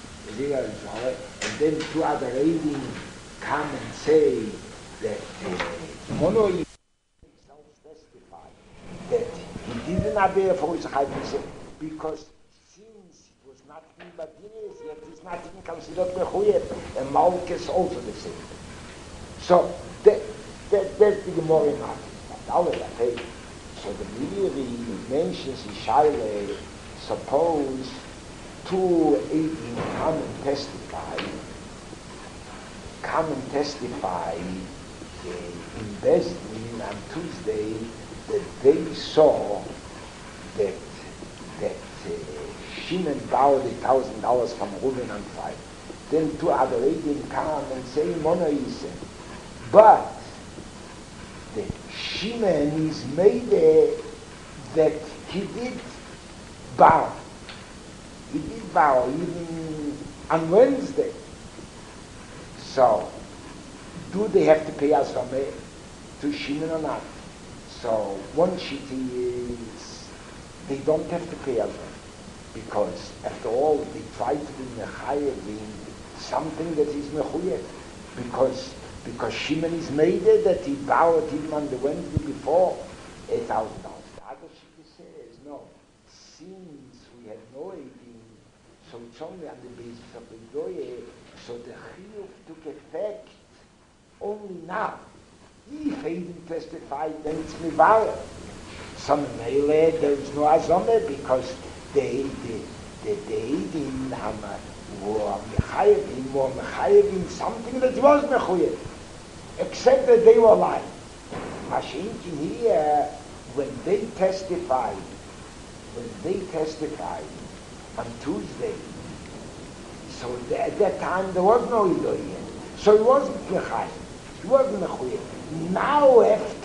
and then two other Eidim come and say that Mono himself testified that he didn't appear for his Chayim because since it was not in Madinah, yet it's not even considered Mechuyev, and Malchus also the same. So that's the Gemara in Malchus. So the Meiri mentions Yishayle, suppose two Eidim come and testify in Bezdin on Tuesday that they saw that Shimon borrowed $1,000 from Ruvain on Friday. Then two other Eidim come and say monoism, but the Shimon is made that he did borrow. He did borrow even on Wednesday. So, do they have to pay Azrameh to Shimon or not? So one shitty is they don't have to pay as because after all they try to be mechayev in something that is mechuyev because Shimon is made it that he bowed him on the Wednesday before $8,000. The other shitty says no, since we have no eating, so it's only on the basis of the doye, so the chiyuv took effect only now. If Aiden testified, then it's mivala. Some mele, there is no azome because the Aiden were mechayevim something that was mechuyev, except that they were lying. Mashinkin here, when they testified on Tuesday, so at that time there was no idoye, so he wasn't mechayev, he wasn't mechuyev. Now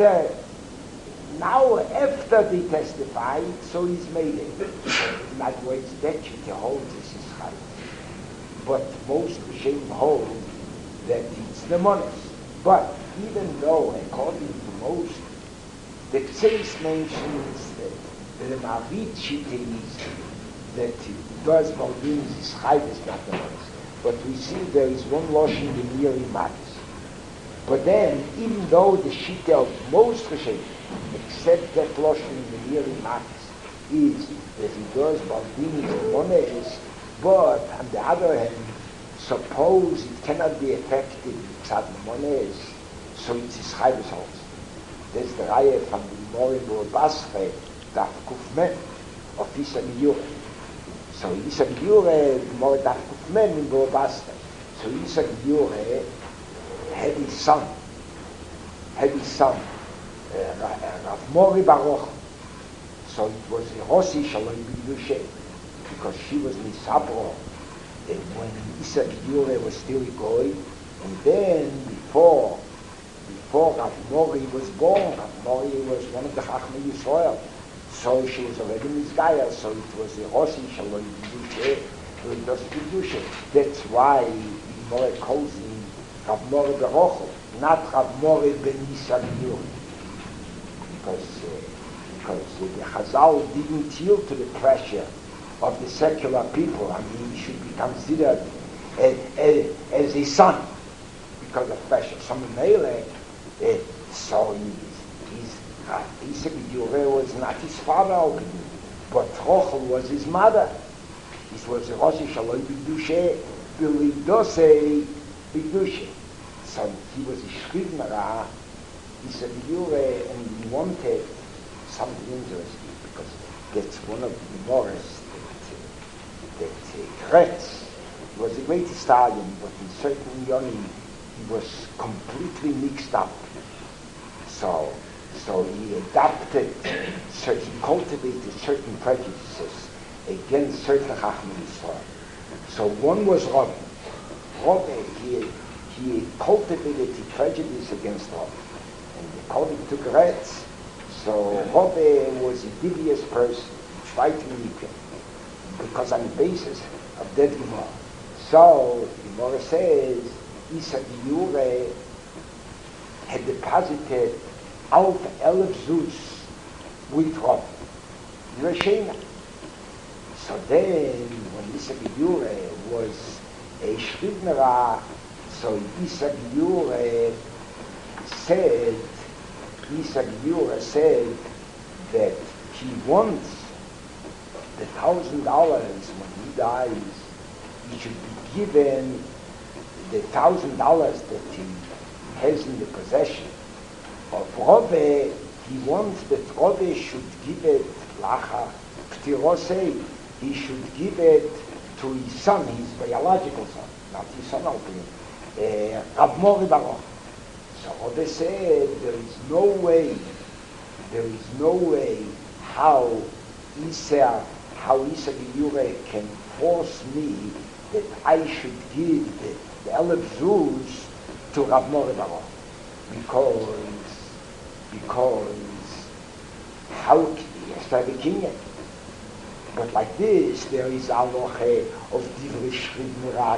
after they testified, so he's made it. In other words, that should hold this is chayv. But most Rishonim hold that it's the monos. But even though, according to most, the Ktseis mentions that the Mavid Shite is that does Maldinis is chayv is not the monos. But we see there is one lotion in the Miri Matis. But then, even though the Shite of most Rishonim, except that lotion in the Miri Matis, is that he does Maldinis and monos, but on the other hand, suppose it cannot be effective tzad mones, so it's his chayvus also. There's the raya from the Gemara in Basre, Daf Kufmen, of Isa Giyure. So Isa Giyure, Gemara Daf Kufmen in Basre. So Isa Giyure had his son, Rav Mori Baruch. So it was a Rossi Shalom B'Yushe, because she was Nisabro, and when Isa Giyure was still a goy, and then before Rav Mori was born, Rav Mori was one of the Chachmei Yisrael, so she was already Mizgaya, so it was a Rossi Shalom B'Yushe, that's why Mori calls him Rav Mori Baruch, not Rav Mori ben Isa Giyure, because the Chazal didn't yield to the pressure of the secular people. I mean, he should be considered as a son because of pressure. Some Mele, so Isa Giyure was not his father, but Rochel was his mother. This was a Rosh Shalom B'Dushe, B'Lidose B'Dushe. So he was a Shrivnara, Isa Giyure, and he wanted something interesting because that's one of the Morris that Kretz was a great stallion, but in certain yonim he was completely mixed up. So he adapted, he cultivated certain prejudices against certain Chachmei Yisrael. So one was Rabbi. He cultivated the prejudice against Rabbi. And according to Kretz, so Rabbi was a devious person, fighting because on the basis of that Gemara. So Gemara says Isa Giyure had deposited out 11 zuz with Rabbi Reshena. So then when Isa Giyure was a Shrivnera, so Isa Giyure said that he wants the $1,000 when he dies, he should be given the $1,000 that he has in the possession of Rabbi. He wants that Rabbi should give it lacha p'tirosei. He should give it to his son, his biological son, not his son Alpin, Rav Mori Baruch. So Rabbi said there is no way how Isa Giyure can force me that I should give the Elef Zuz to Rav Mori Baruch. Because how he has to have a kinyan. But like this, there is aloche of divrei shchivnera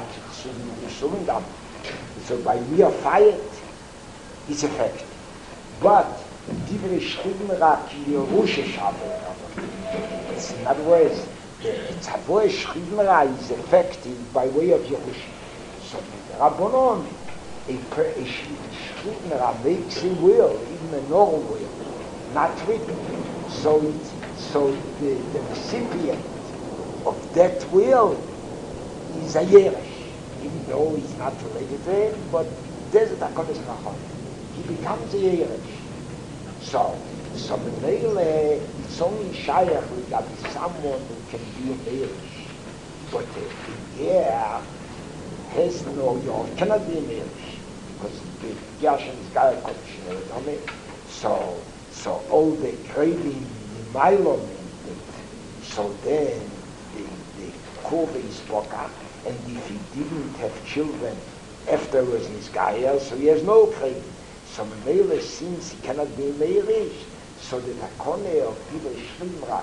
kitzum. So by mere fight, it's effective. But Divre Schribenra ki Yerusha Shabbat. In other words, the Tzavoy Schribenra is effective by way of Yerusha. So the Rabbanon, a Schribenra makes a will, even a normal will, not written. So the recipient of that will is a Yeresh, even though he's not related to it, but there's a Takonis Nachon. He becomes a Yeresh. So Mele, it's only Shayach with someone who can be a Yeresh. But the Ger has no, you cannot be a Yeresh, because the Gershon is Gaya Kodesh, so all the craving, the Milo, so then the Kurve is Boka, and if he didn't have children afterwards in his Gaya, so he has no craving. So Mele, since he cannot be Meirish, so the Takone of Divrei Shrimra,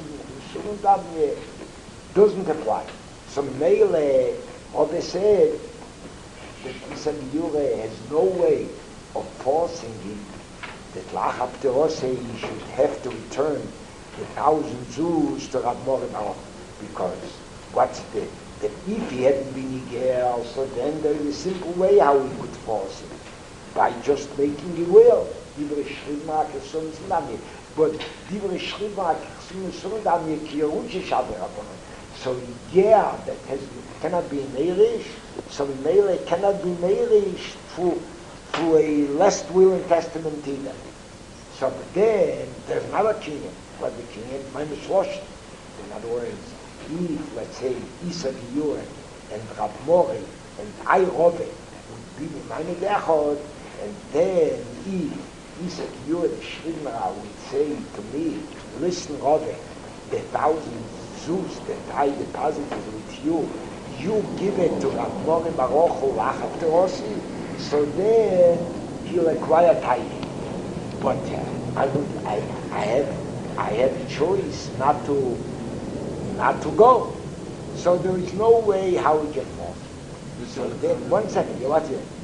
doesn't apply. So Mele, Rabbi said that Isa Giyure has no way of forcing him that Lachab Terose he should have to return the 1,000 Jews to Rav Mori Baruch, because what's the if he hadn't been Yiger, so then there is a simple way how he could force him, by just making a will. Divrei Shriva Kesum Zinami, but Divrei Shriva Kesum Zinami Kiyarunchi Shabbat Rabbanon. So yeah, that cannot be Meirish. So Meire cannot be Meirish through a last will and testament either. So but then there's another kinyan, but the kinyan minus wash. In other words, if let's say Isa Giyur and Rab Mori and I Rove would be the minor dechod, and then if Isa Giyur the Shrimra would say to me, listen Rove, the 1,000 Zeus that I deposited with you give it to Rav Mori Baruch Hu Lachab Terosi, so then he'll acquire tithing. But I have a choice not to go. So there is no way how we can force. So then, 1 second, you watch it.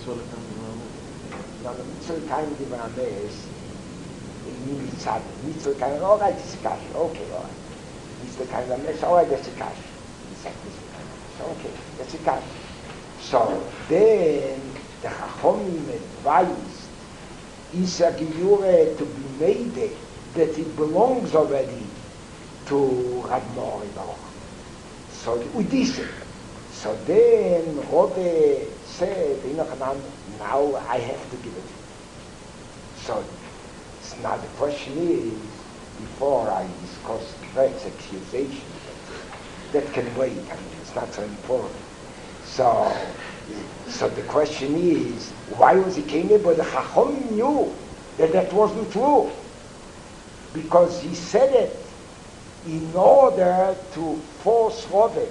No, the mitzvah kind of Ames mitzvah kind of, all right, it's a kash. Okay, all right. Mitzvah kind of Ames, all right, that's a kash. Okay, that's a kash. So then the Chachomim advised Isa Giyure to be made that it belongs already to Rav Mori Baruch. So with this, so then Rode said, now I have to give it. So now the question is, before I discuss threats, accusations, that can wait. I mean, it's not so important. So the question is, why was he came here? But the Chacham knew that wasn't true, because he said it in order to force Rove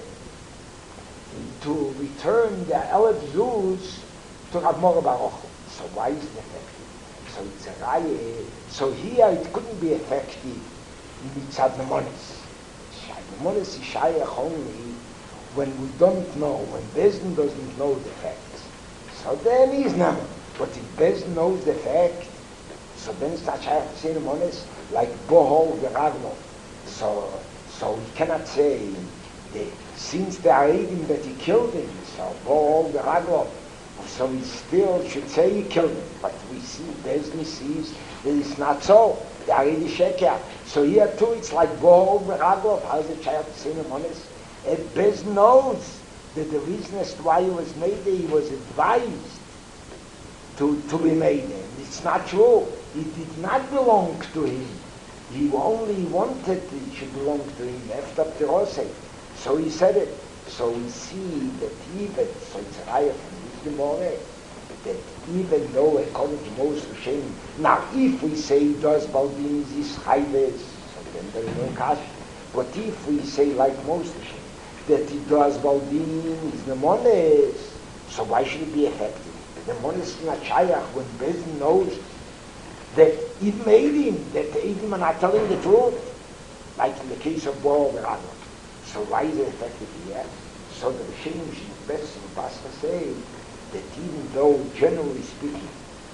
to return the Elef Zuz to Rav Mori Baruch. So why is it effective? So it's a raya. So here it couldn't be effective mitzad Nemonis. Nemonis is shayach only when we don't know, when Bezdin doesn't know the facts. So then he's not. But if Bezdin knows the fact, so then it's not shayach to say Nemonis like Bohol Veragno. So he cannot say that since they are eating that he killed him, so Bohol Veragno. So he still should say he killed him. But we see, Bezdin sees that it's not so. They are in the sheker. So here too it's like Bohol Veragno. How is it shayach to say Nemonis? And Bez knows that the reason as to why he was made there, he was advised to be made there. It's not true. It did not belong to him. He only wanted it should belong to him after Terose. So he said it. So we see that even, so it's a raya from this Gemara, that even though according to Moshe Hashem, now if we say does Baldin is Chayves, so then there is no kash. But if we say like Moshe Hashem, that it does Baldin is Nemonis, so why should it be effective? Nemonis is not shayach when Bezdin knows that it made him, that the Eidim are not telling the truth, like in the case of Bohol Veragno. So why is it effective here? So the Rishonim is best in Pascha say that even though, generally speaking,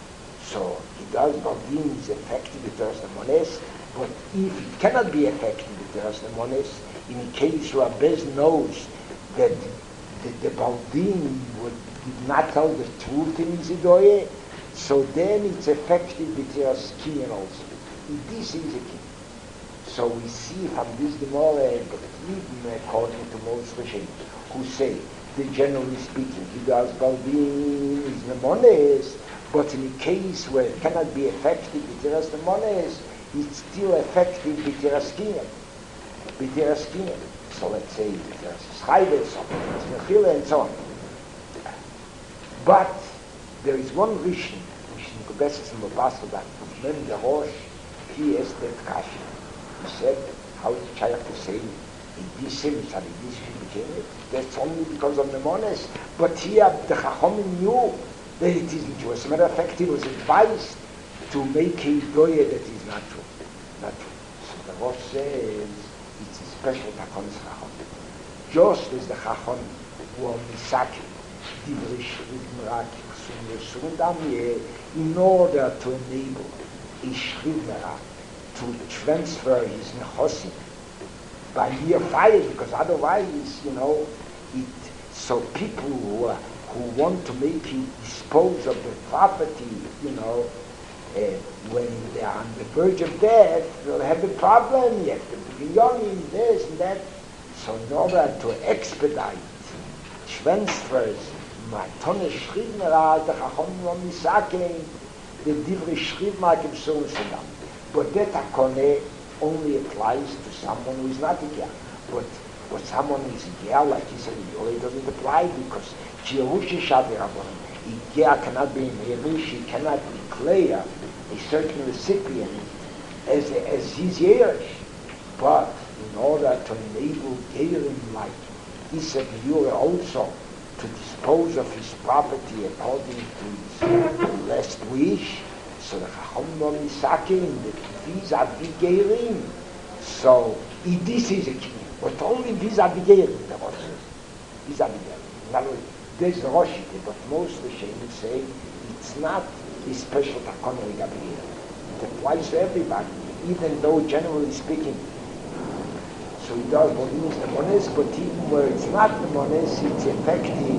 So he does Baldin is effective with the Mones, but if it cannot be effective with the Mones, in case where Bez knows that the Baldin did not tell the truth in Zidoye, so then it's effective with the Kinyan also. This is a king. So we see from this Gemara, but even according to most Rishonim, who say that generally speaking, he does Baldin is Nemones, but in a case where it cannot be effective with Tiras Nemones, it's still effective with Tiras Kinyan. With Tiras Kinyan. So let's say with Tiras Schaibe, so and so on. But there is one Rishon, Rishon Kubesses and Mabasel, that Mem the Rosh, he is that Kashi. He said, how is it Shaykh to say, in this image, and in this became that's only because of the Mones. But here, the Chachomim knew that it isn't true. As a matter of fact, he was advised to make a doya that is not true. Not true. So the Rosh says, it's a special Takonis Chachom. Just as the Chachom were Misaki, Divrish, Ridmerak, in order to enable a Shridmerak to transfer his nechosim by mere fire, because otherwise, so people who want to make him dispose of the property, when they are on the verge of death, they'll have a problem. You have to be young in this and that. So in order to expedite transfers, Matone Shridmerak, the Chachom were misaking the Divrei Shridmerak im Sohn Saddam. But that Hakone only applies to someone who is not a Ger. But someone who is a Ger, like he said, it doesn't apply because Chiyahushi Shavi Rabbanim. A Ger cannot be in Yerush, he cannot declare a certain recipient as his Yerush. But in order to enable Gerim like Isaac Yura also to dispose of his property according to his last wish, so the Chacham were misaking that vis-a-vis Gerim. So this is a king, but only vis-a-vis Gerim, the Rosh says. Vis-a-vis Gerim. Now, there's the Rosh, but most of the Shem say it's not a special Takon Rigabi Gerim. It applies to everybody, even though generally speaking, so he does what means the Mones, but even where it's not the Mones, it's effective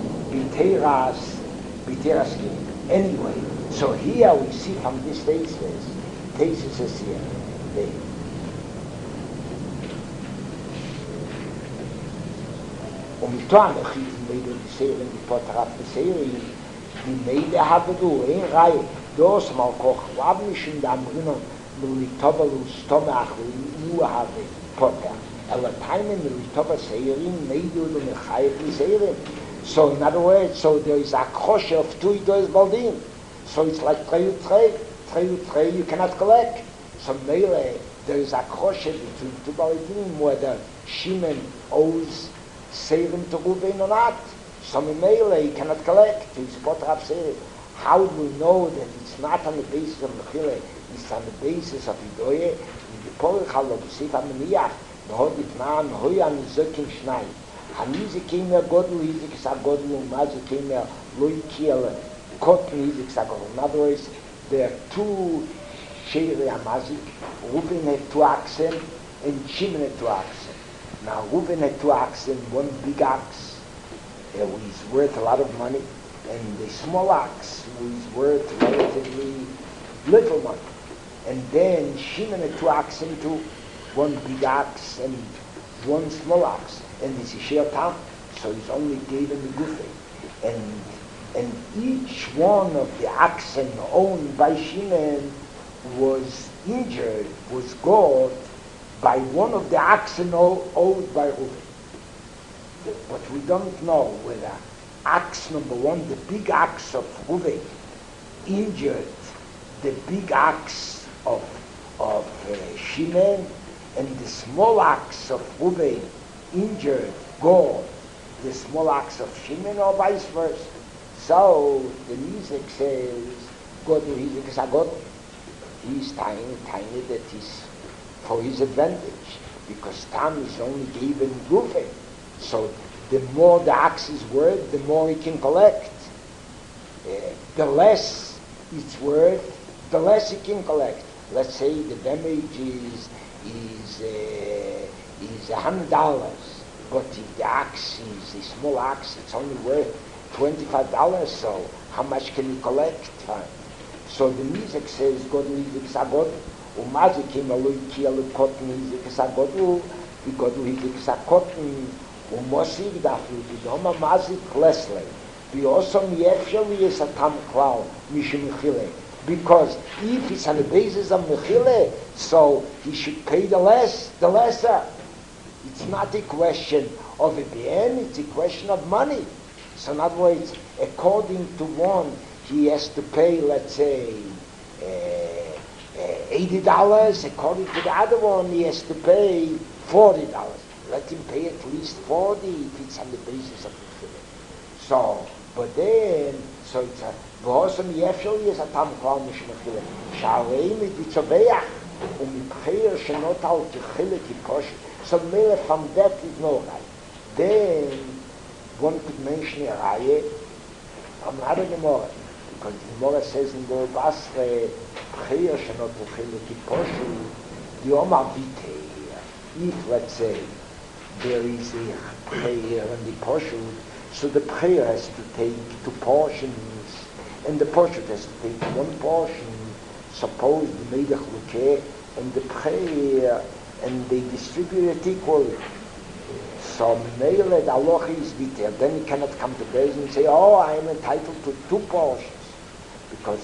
Biteras Gerim. Anyway, so here we see from this thesis says here, Toan Echit made the Seirim, the Potter of the Seirim, die Meide habe du, ein Reihe, dos mal koch, wabnischen da Amrinon, Militovalu Stomach, nur habe Potter. Ela Taimen Militova Seirim, Meide und Mechayef Seirim. So in other words, so there is a kosher of two does Baldin. So it's like trei, you cannot collect. So Mele, there is a kosher between two Baldin whether Shimon owes Seirim to Ruben or not. So Mele, he cannot collect. He's Potter of Seirim. How do we know that it's not on the basis of Mechile, it's on the basis of Idoye? In the Porach Halom, Sif HaMeniach, Mehodit Na'am, Hoyan Zokim Shnai. Hanize kemer Godel, Hizik is a Godel, Mazu kemer Loikiel, Kotn Hizik is a Godel. In other words, there are two Sheiri Amazik. Reuben had two oxen and Shimon had two oxen. Now Reuben had two oxen, one big ox, who is worth a lot of money, and the small ox, who is worth relatively little money. And then Shimon had two oxen too, one big ox and one small ox. And this is share tam, so he's only given the gufe. And each one of the oxen owned by Shimon was injured, was gored by one of the oxen owned by Reuben. But we don't know whether ox number one, the big ox of Reuben, injured the big ox of Shimon, and the small ox of Reuben injured God, the small ox of Shimon, or vice versa. So the music says, God is a God. He's tiny that is for his advantage, because Tam is only given Gufe. So the more the ox is worth, the more he can collect. The less it's worth, the less you can collect. Let's say the damage is $100, but if the axe is a small axe, it's only worth $25. So how much can you collect? So the music says, God music sagot, umazikim aloi ki aloi cotton music sagot, God music sakotten, umosig dafür, bidoma mazik lesle. We also yefshali is a tam klau, mishim chile. Because if it's on the basis of mechile, so he should pay the lesser. It's not a question of a bien, it's a question of money. So in other words, according to one, he has to pay, let's say, $80. According to the other one, he has to pay $40. Let him pay at least $40 if it's on the basis of mechile. So, but then, so it's a V'osam yefshel is a tam klau mishmechile. Shalei mititzobeach umibcheir shenot al kechile kiposh. So mele from that is no right. Then one could mention a raye from another Gemara, because the Gemara says in the Basre bcheir shenot al kechile kiposh the Omar Vite. If let's say there is a prayer and the portion, so the prayer has to take 2 portions. And the portion has to take 1 portion. Suppose the Meidach Luke and the prayer, and they distribute it equally. So Mele the Aloha is bitter. Then he cannot come to Beis and say, "Oh, I am entitled to 2 portions," because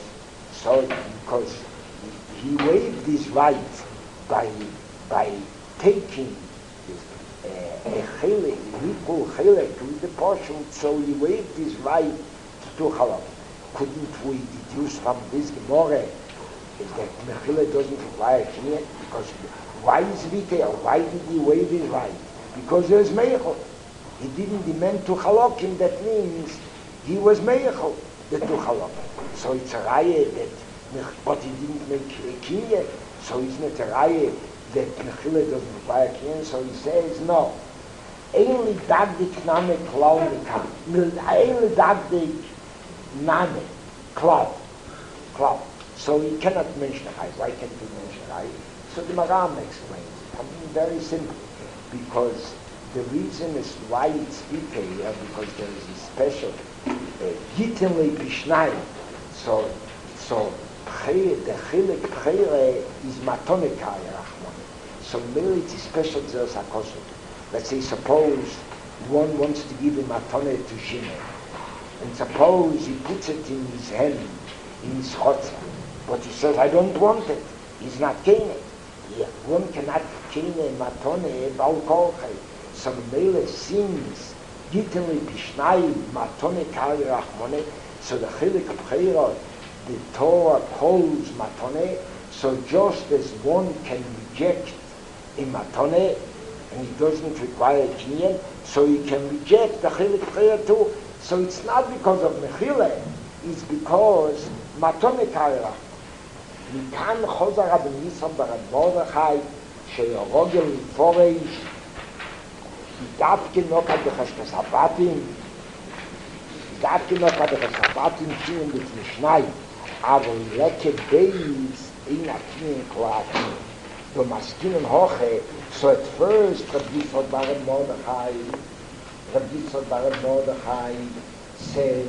he waived his right by taking a chilek, equal chilek to the portion. So he waived his right to 2 halal. Couldn't we deduce from this Gemara is that Mechila doesn't require Kinyan? Because why is Vita? Why did he waive his right? Because there's Meichel. He didn't demand 2 halakim, that means he was Meichel, the 2 halakim. So it's a raya that, but he didn't make Kinyan, so it's not a raya that Mechila doesn't require Kinyan, so he says no. Only dagdik name klau nikam. Only dagdik name, cloud. So he cannot mention a Rai. Why can't he mention a Rai? So the Maram explains it. I mean, very simple. Because the reason is why it's Vita here, because there is a special Gitinle Bishnai. So the Chilek Pcheire is Matonekai Rachman. So merely it's a special Zeus HaKosov. Let's say, suppose one wants to give a Matone to Shimon. And suppose he puts it in his hand, in his chotzer, but he says, I don't want it. He's not kene. Yeah, one cannot kene matone bal kolchei. So mele sins, gittenli bishnai matone kari rachmone. So the chilek b'cheira, the Torah calls matone. So just as one can reject a matone, and he doesn't require kinyan, so he can reject the chilek b'cheira too. So it's not because of Mechile, it's because Matone Kaira. Mikan Chozar Rabbi Nisan Barat Mordechai, Sheyorogel Foreish, Dafke Noka Bechashkas Habatim, Tien mit Mishnai, aber Leke Beis in Akin Kloakim, do Maskinen Hoche, so at first Rabbi Nisan Barat Mordechai said,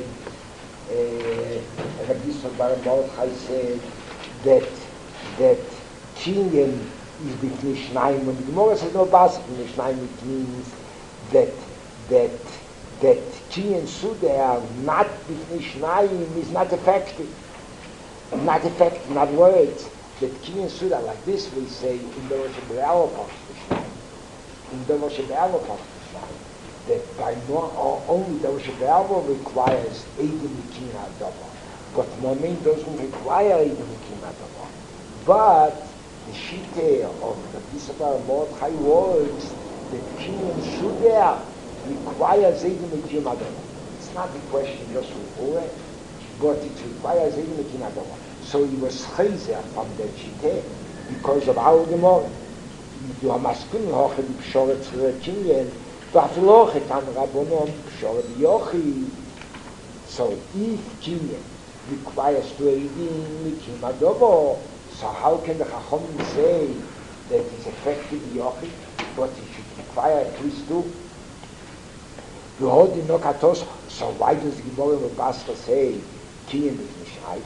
that Kinyan is between Shnaim, and the Gemara says no basic in Shnaim, it means that Kinyan Suda not between Shnaim is not effective. In other words, that Kinyan Suda, like this we say, in the Rosh Hashanah that by only the Rosh Hashanah requires Eidem Mikin HaDavar, but Momin doesn't require Eidem Mikin HaDavar. But the Shite of the Bisabar Mordechai was that Kinyan Suda requires Eidem Mikin HaDavar. It's not a question just for it, but it requires Eidem Mikin HaDavar. So he was Chayzer from the Shite because of our Gemara. You are masculine hoche di pshoret zure Kinyan, so if Kinyan requires to Eidim Mikim Adobo. So how can the Chacham say that it's effective Yochid, but it should require at least two? So why does the Gemara of Basra say Kiyam is Nishai?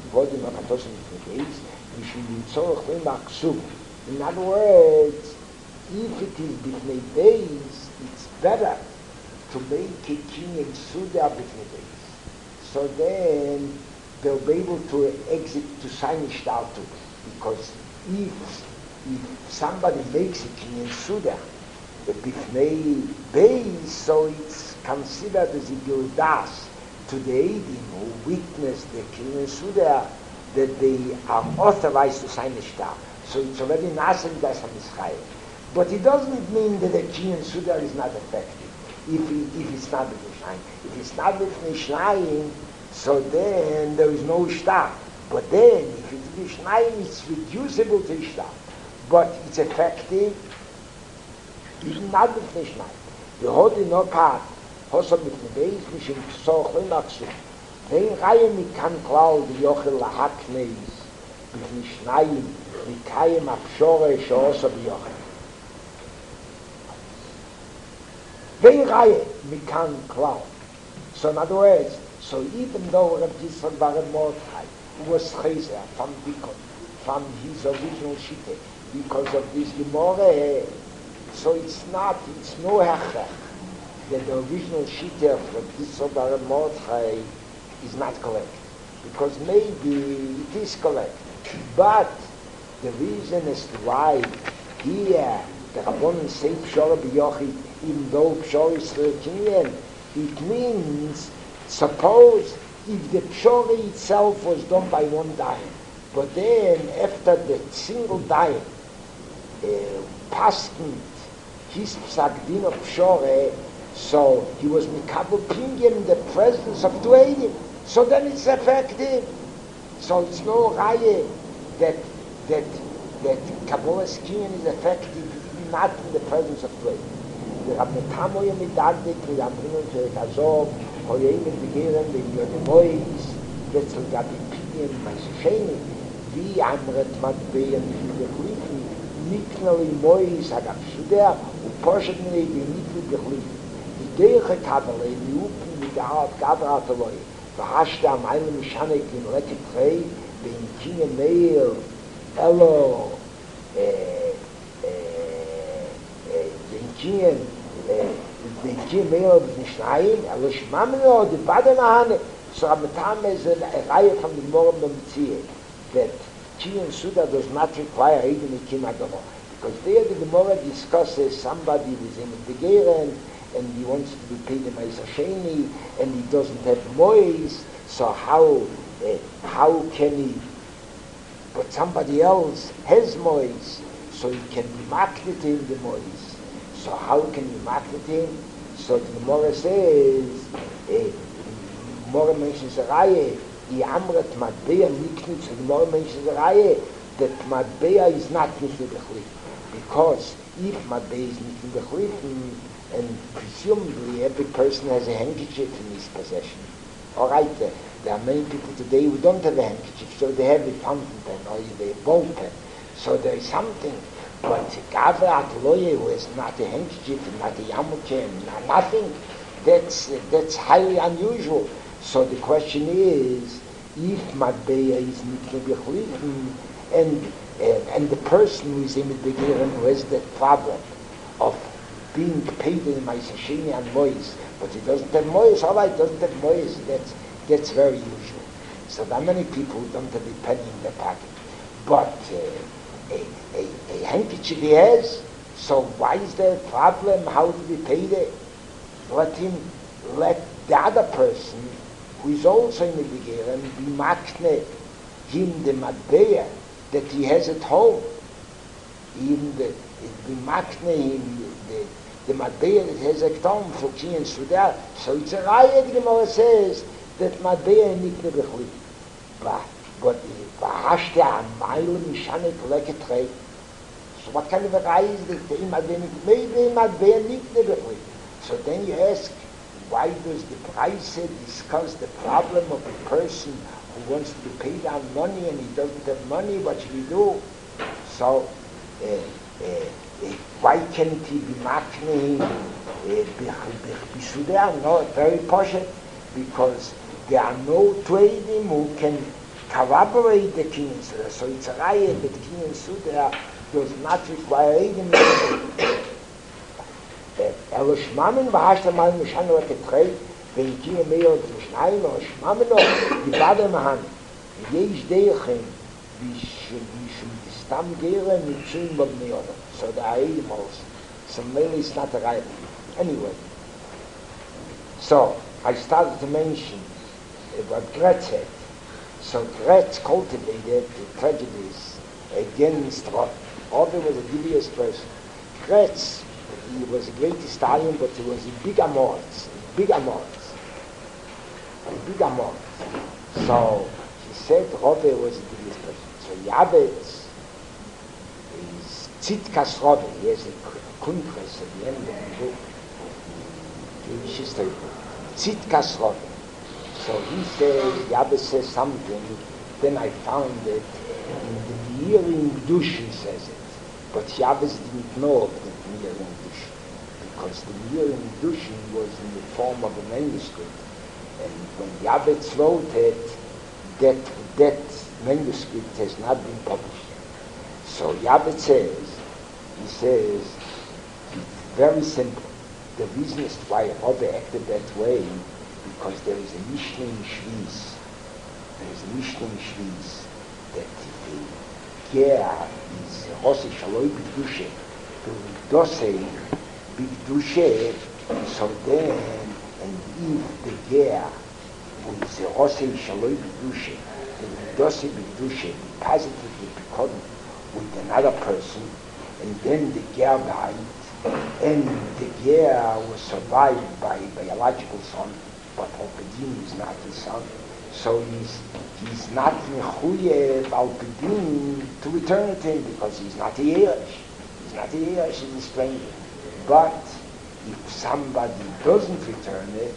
In other words, if it is Bifnei Beis, it's better to make a Kiyam Suda Bifnei Beis. So then they'll be able to exit to sign a Shtartu. Because if somebody makes a Kinyan Suda, the Bifnei Beis, so it's considered as a Gildas to the Eidim who witnessed the Kinyan Suda that they are authorized to sign a shtar. So it's already Nassim Das HaMischayim. But it doesn't mean that the Kinyan Suda is not effective if it's not Bifnei Shnayim. If it's not Bifnei Shnayim, so then there is no shtar. But then, if it's B'Shnayim, it's reducible to Ishtar. But it's effective, even not B'Fnei Shnayim. The Hodi no Kat, Hosa B'Fnei Beis, Mishim Ksoch L'Maksu. Vein Raya Mikan Klal, the Yochel Lahakneis, B'Fnei Shnayim, Mikayim Apshore, Shosa B'Yochel. Vein Raya Mikan Klal. So in other words, so even though Rav Yitzchak Bar Mordechai was Chazer from his original Shite, because of this Gemara, so it's no hechach that the original Shite of Rav Yitzchak Bar Mordechai is not correct, because maybe it is correct, but the reason as to why here the Rabbanon say Pshora B'Yochid, even though Pshora is Kinyan, it means, suppose if the Pshora itself was done by one dime, but then after the single dime passed his Psagdin of Pshora, so he was Mikabel Pingim in the presence of two Eidim, so then it's effective. So it's no Raye that Kabbalah's Kinyan is effective not in the presence of two Eidim. The Rabbi Tamoya Midadik, the Rabbi to Kazov, Hoyim Begehren, the Yodemois, Wetzel Gabi Pidien, Maisheni, wie Amret Matbei and Fidechlifi, Niknali Mois, Agab Shudea, Uposhetnei, the Nikli Bechlifi. Die Deiche Kabbalah, die Upen, die Gavra Atoloi, Vahashta am Eilem Shanek, in Leket Trei, den Kinyan Meir, Elo, den Kinyan, the Gmail of Mishnayim, Elo Shmamino, the Badanahane. So Ramatam is a Raya from the Gemara B'Metziah that Kinyan Suda does not require even a Kim Adomo, because there the Gemara discusses somebody who is in the Begehren and he wants to be paid in Ma'aser Sheni and he doesn't have Mois, so how can he? But somebody else has Mois, so he can be maknit in the Mois. So how can you maknit him? So the Gemara says, Gemara mentions a Raya, the Amrat Matbeya Niknit, so the Gemara mentions a Raya that Matbeya is not Niknit B'Chlif. Because if Matbeya is Niknit B'Chlif, and presumably every person has a handkerchief in his possession. All right, there are many people today who don't have a handkerchief, so they have a fountain pen or a ball pen. So there is something. But Gavra Atloye, who has not a handkerchief, not a yamukim, nothing, that's highly unusual. So the question is, if Matbeya is Niknit B'Chlif, and the person who is in the Begehren who has that problem of being paid in Ma'aser Sheni and Mois, but he doesn't have Mois, all right, doesn't have Mois, that's very usual. So there are many people who don't have a penny in their pocket. But a handkerchief he has, so why is there a problem? How do we pay it? Let the other person, who is also in the Begehren, be makne him the Matbeya that he has at home. Even be makne him the Matbeya that has a Ktom for Kinyan Suda. So it's a Raya, the Gemara says, that Matbeya is Niknit B'Chlif. But Vahashte Amayla Mishanek Leket Trei. So what kind of a Raya is that? Maybe Matbeya Niknit B'Chlif. So then you ask, why does the Braisa discuss the problem of a person who wants to pay down money and he doesn't have money, what should he do? So, why can't he be makne bisudea? No, very poshut, because there are no trading who can corroborate the Kinyan Suda. So it's a raya that the Kinyan Suda does not require even Shmamin v'hashta mal mishanu aketrei v'inkiya meyo v'shnayim o shmamin o yibada mahan yesh deichem v'shum distam geira mitzuyim b'bniyona. So the Aidim also. So maybe it's not a raya. Anyway, so I started to mention what Gretz said. So Gretz cultivated the prejudice against Rov. Rov was a devious person. Gretz, he was a great historian, but he was a big amorts. So he said Rov was a devious person. So Yavetz is Tzitkas Rov. He has a kuntres at the end of the book. Jewish history book. Tzitkas Rov. So he says, Yavetz says something, then I found that in the Mirim Gdushin says it. But Yavetz didn't know of the Mirim Gdushin, because the Mirim Gdushin was in the form of a manuscript. And when Yavetz wrote it, that manuscript has not been published. So Yavetz says, he says, it's very simple. The reason is why Rov acted that way, because there is a Mishnah in Shviz. That if a ger is Rossi Shaloi B'Gdushe, B'Gdosei B'Gdushe, so then, and if the ger is Rossi Shaloi B'Gdushe, B'Gdosei B'Gdushe, positively become with another person, and then the ger died, and the ger was survived by a biological son, but Alpedin is not his son, so he's not mechuyev Alpedin to return it to him, because he's not a Yerush. He's a stranger. But if somebody doesn't return it,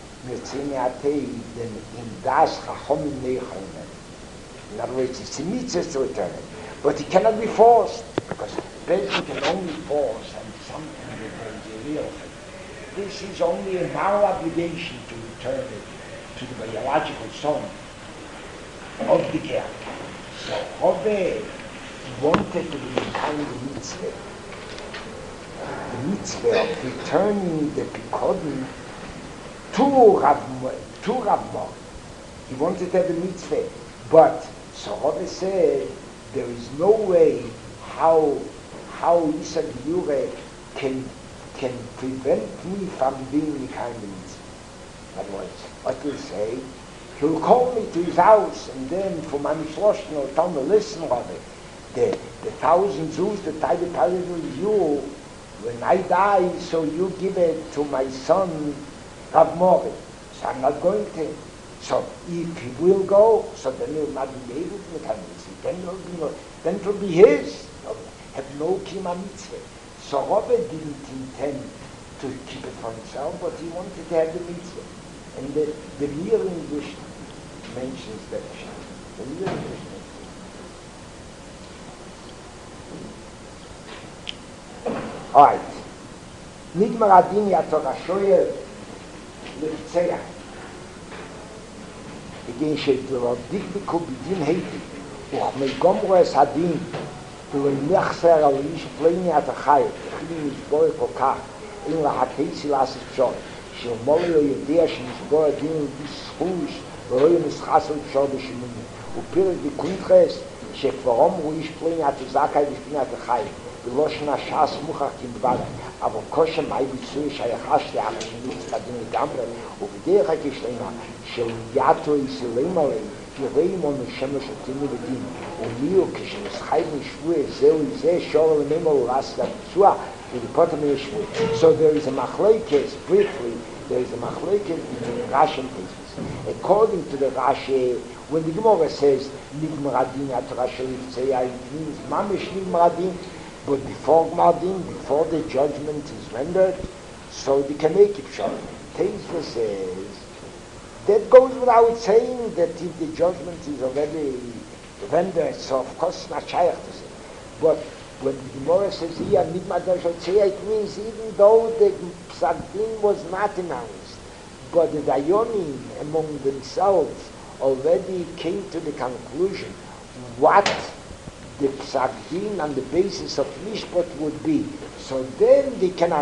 then in das chachomim neichon. In other words, it's a mitzvah to return it, but it cannot be forced, because the person can only force and something that there is a real thing. This is only a moral obligation to return it to the biological son of the ger. So Rov wanted to be kind of mitzvah. The mitzvah of returning the Pikodin to Rav Mor. He wanted to have a mitzvah. But so Rov said there is no way how Isaac Yure can prevent me from being the kind of mitzvah. In other words, what will say? He'll call me to his house, and then for my mishloshn, he'll tell me, listen, Rabbi, the 1,000 Jews that I deposited with you, when I die, so you give it to my son, Rav Mori. So I'm not going to. So if he will go, so then he'll not be able to become mitzvah. Then it will be his. He'll have no kima mitzvah. So Rov didn't intend to keep it for himself, but he wanted to have the mitzvah. And the Mir English mentions that. The Mir English mentions. All right. Nigmar adin yator hashoyer lefitzeach. Again, she'dorov dikdiku b'din heiti uchmei gomro es hadin ולמחסר על איש פלאיני את החייב, תחילים לשבור כל כך, אין להקייסי לעשות פשור, שלמולי לא יודע שנשבור הדין בסחוש, ולא ינסחס על פשור בשמוני. ופרק בקונטרס, שכבר אמרו איש פלאיני את הזכאי בפני את החייב, ולא שנשע סמוכך כמדבדה, אבל קושם אי ביצוי שייחש לאחר שניץ בדין לגמרי, ובדרך הכשלימה, של יתו יסלם עליהם, תראים או נשמש אותינו בדין, ומיהו כשמשחי משבוע זהו זה שור לממו לעשות הביצוע ולפות מהשבוע. So there is a machlokes, briefly, there is a machlokes between Rashi and Tosfos. According to the Rashi, when the Gemara says Nigmar Adin at Rashi Liftzei, it means Mamish Nigmar Adin, but before Gmar Din, before the judgment is rendered, so they can make it sure. Tosfos says that goes without saying that if the judgment is already rendered, so of course it's not shaykh to say. But when the Gemara says here, it means even though the Psak Din was not announced, but the Dayonim among themselves already came to the conclusion what the Psak Din on the basis of Mishpat would be. So then they cannot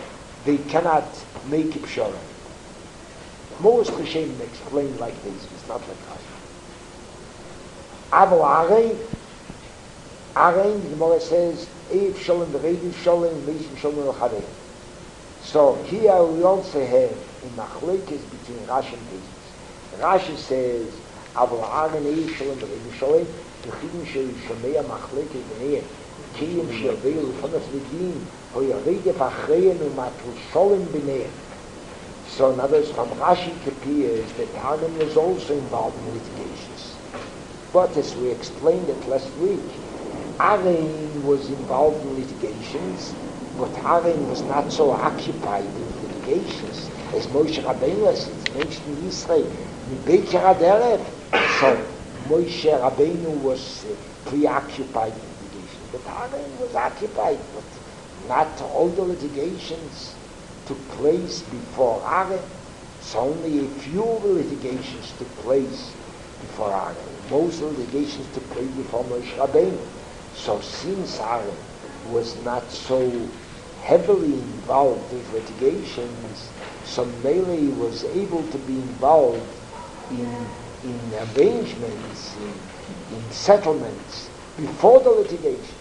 make it pshara. Most Rishonim explain like this, it's not like that. Aval Arein, the Gemara says, Eif Sholem, V'Reidiv Sholem, V'Meishim Sholem L'Charei. So here we also have a machlokes between Rashi and Taisus. Rashi says, Aval Arein, Eif Sholem, V'Reidiv Sholem, V'Chidim Shel Shomei HaMachlokes B'neihem, Kiyim She'avei L'Fonos L'Din, Ho Yareidev Achrein U'Matru Sholem B'neihem. So in other words, from Rashi it appears that Targum was also involved in litigations. But as we explained it last week, Arein was involved in litigations, but Arein was not so occupied in litigations as Moshe Rabbeinu was. It's mentioned in Israel, Mibeker Aderev. So Moshe Rabbeinu was preoccupied in litigation, but Arein was occupied, but not all the litigations took place before Arein. So only a few litigations took place before Arein. Most litigations took place before Moshe Rabbeinu. So since Arein was not so heavily involved in litigations, so Mele was able to be involved in arrangements, in settlements before the litigation.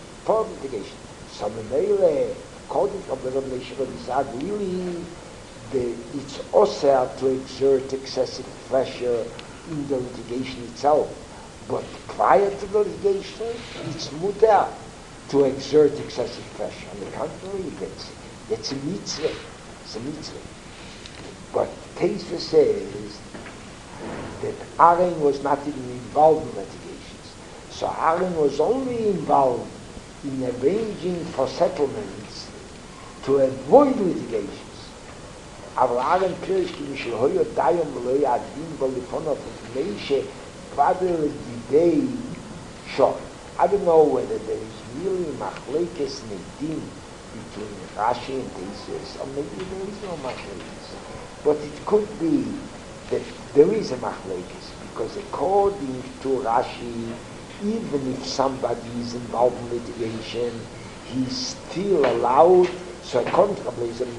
So Mele, according to Rabbi Yisrael, really it's also to exert excessive pressure in the litigation itself. But prior to the litigation, it's mutar to exert excessive pressure. On the contrary, it's a mitzvah. It's a mitzvah. But Teisva says that Arein was not even involved in litigations. So Arein was only involved in arranging for settlements to avoid litigations. Aber Arein Pirish ki mishel hoyo dayom v'lo yadin v'lifonov v'meishe Father Day shot. I don't know whether there is really machlekes nedim between Rashi and Taisus, or maybe there is no machlekes. But it could be that there is a machlekes, because according to Rashi, even if somebody is involved in litigation, he's still allowed. So according to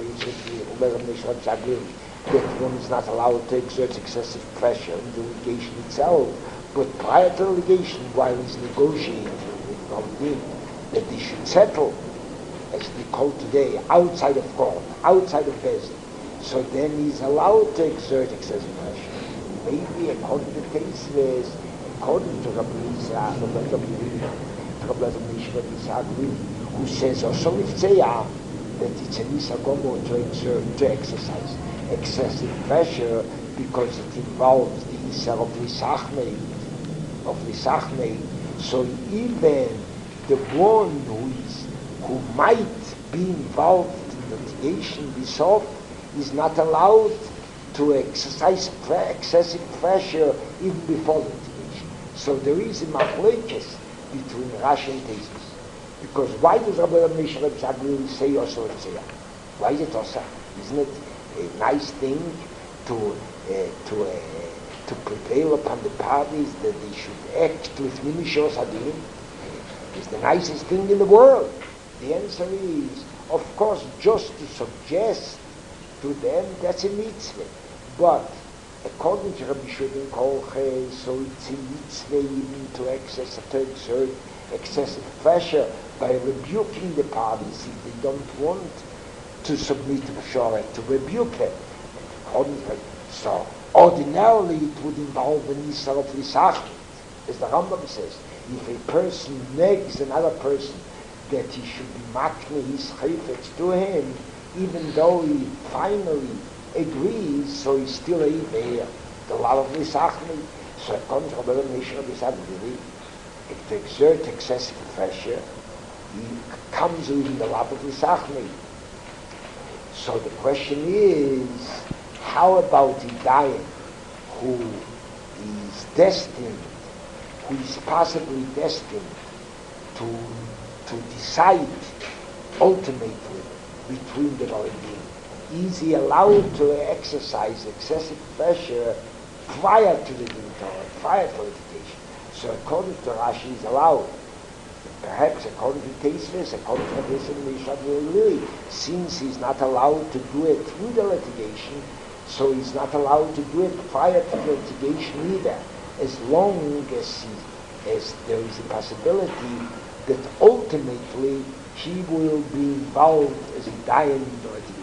that one is not allowed to exert excessive pressure in the litigation itself, but prior to the litigation, while he's negotiating with Navdim, that they should settle, as they call today, outside of court, outside of Bezin. So then he's allowed to exert excessive pressure. Maybe according to Teisves, according to Rabbi Yisrael, who says also that it's an isagomo to exercise excessive pressure because it involves the isar of lisachne. So even the one who might be involved in litigation bisof is not allowed to exercise excessive pressure even before litigation. So there is a machlokes between Rashi and Taisus. Because why does Rabbi Mishra Zagli say Yoso Tzia? Why is it Osa? Isn't it a nice thing to prevail upon the parties that they should act with Nimishos Adin? It's the nicest thing in the world. The answer is, of course, just to suggest to them, that's a mitzvah. But according to Rabbi Shudin Kolche, so it's a mitzvah even to exert excessive pressure by rebuking the parties if they don't want to submit to Peshara, to rebuke them. So ordinarily it would involve an Isar of Lisachit, as the Rambam says. If a person negs another person that he should be makne his chayfetz to him, even though he finally agrees, so he's still a Iber, the law of Lisachit. So it comes from the nation of Lisachit. If to exert excessive pressure, he comes within the lap of Lisachni. So the question is, how about Hidayin? who is destined, who is possibly destined to decide ultimately between the Golim. Is he allowed to exercise excessive pressure prior to the din Torah, prior to litigation? So according to Rashi, he's allowed. Perhaps according to Tosfos, according to this in Mishnah, since he's not allowed to do it through the litigation, so he's not allowed to do it prior to the litigation either, as long as there is a possibility that ultimately he will be involved as a dayan in the litigation.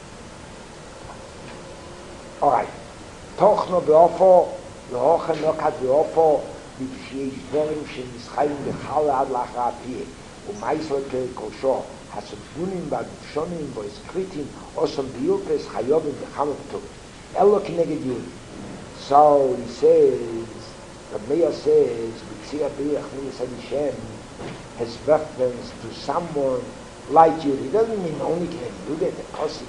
All right. Tochno be'ofo, lehochen nokat be'ofo, שיש דברים שנסחיים בחלה עד לאחר הפיה ומייסר כרקושו הסבונים והגפשונים והסקריטים עושים ביופס חיובים וחמם טוב אלו כנגד יהודי. So he says, the Meir says, B'tzir B'rich Mitzad Hashem has reference to someone like Yehudi. It doesn't mean only K'neged Yehudi,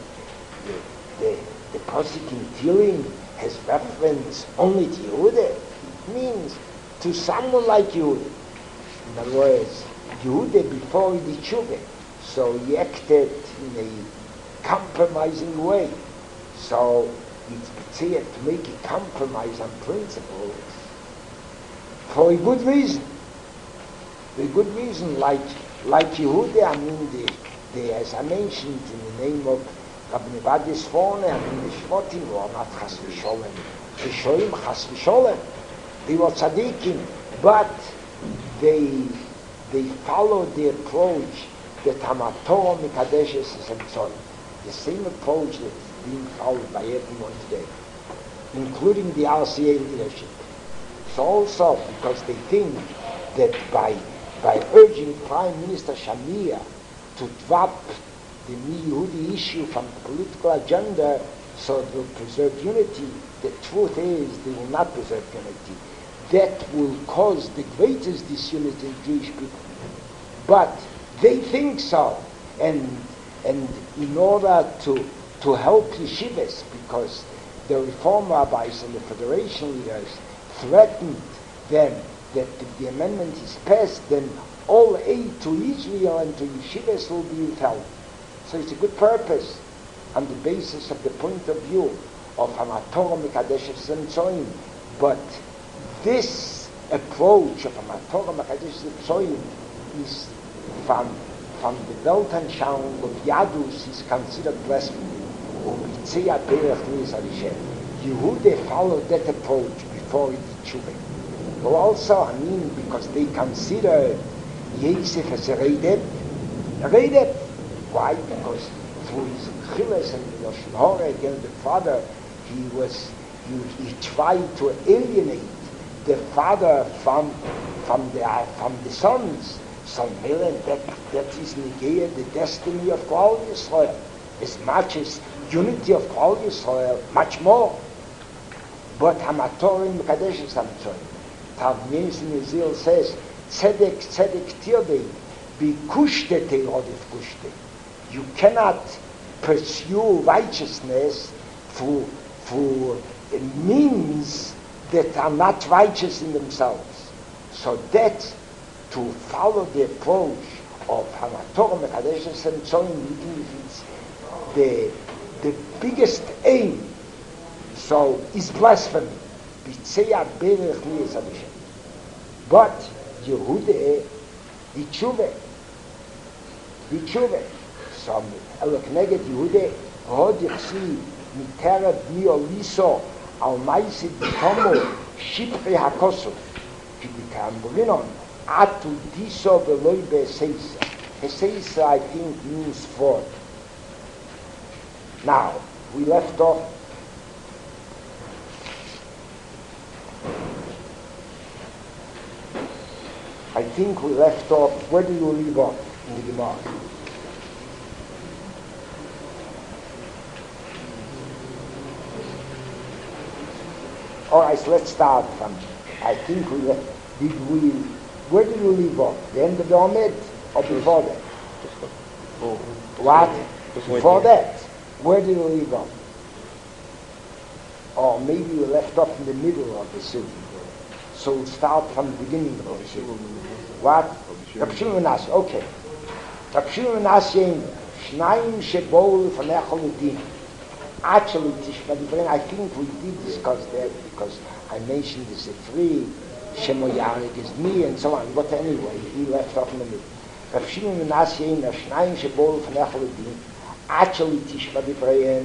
the Posik in Tehillim has reference only to Yehudi. It means to someone like Yehudi. In other words, Yehudi before he did Tshuva, so he acted in a compromising way. So it's B'tzir to make a compromise on principles for a good reason. A good reason, like Yehudi, I mean, as I mentioned in the name of Rabbi Nevadi's phone, I mean the Shvotim were not Chas V'Sholem. Rishonim Chas V'Sholem. They were tzaddikim, but they followed the approach that Hamatorah Mikadeshes is employed. The same approach that is being followed by everyone today, including the RCA leadership. So also because they think that by urging Prime Minister Shamir to drop the Yehudi issue from the political agenda, so they will preserve unity. The truth is they will not preserve unity. That will cause the greatest disunity in Jewish people. But they think so. And in order to help yeshivas, because the Reform rabbis and the Federation leaders threatened them that if the amendment is passed, then all aid to Israel and to yeshivas will be withheld. So it's a good purpose on the basis of the point of view of Hamatorah Mikadeshes and Tzoim. But this approach of Hamatorah Mikadeshes and Tzoim is from the Weltanschauung of Yadus is considered blasphemy. Yehuda followed that approach before he did Tshuva. But also, I mean, because they consider Yosef as a Reideb. Why? Because through his chiles and Lashon Hara against the father, he tried to alienate the father from the sons. So that is negate the destiny of Klal Yisrael. As much as unity of Klal Yisrael, much more. But Hamatorim Mekadesh is Hamatorim. Tav Yinsin Yizil says, Tzedek Tirdei, Bi Kushte Terodif Kushte. You cannot pursue righteousness through means that are not righteous in themselves. So that to follow the approach of Hamatorah Mekadesh and Tzoim, it's the biggest aim. So is blasphemy. But Yehuda, the tshuva. So Elok Neged Yehuda, Hod Ychsi, Miterad Mioliso, Al Maisid Bitomo, Shipri Hakosu, Kibikam Burinon, Atu Diso Veloi Beseisa. Beseisa, I think, means fraud. Now, we left off. I think we left off. Where do you leave off in the Gemara? All right, so let's start from. I think we left. Where did we leave off? The end of the Omed or before that? What? Before that. Where did we leave off? or maybe we left off in the middle of the Siddur. So we'll start from the beginning of the Siddur. What? Reb Shimon ben Asiyeh, okay. Reb Shimon ben Asiyeh, Shnayim shebolu fanechol udin. Actually, Tishma Divrei, I think we did discuss that because I mentioned the Sifri, Shemo Yarik is me, and so on. But anyway, he left off in the middle. Reb Shimon ben Asiyeh, Shnayim shebolu fanechol udin. Actually, Tishma Divrei,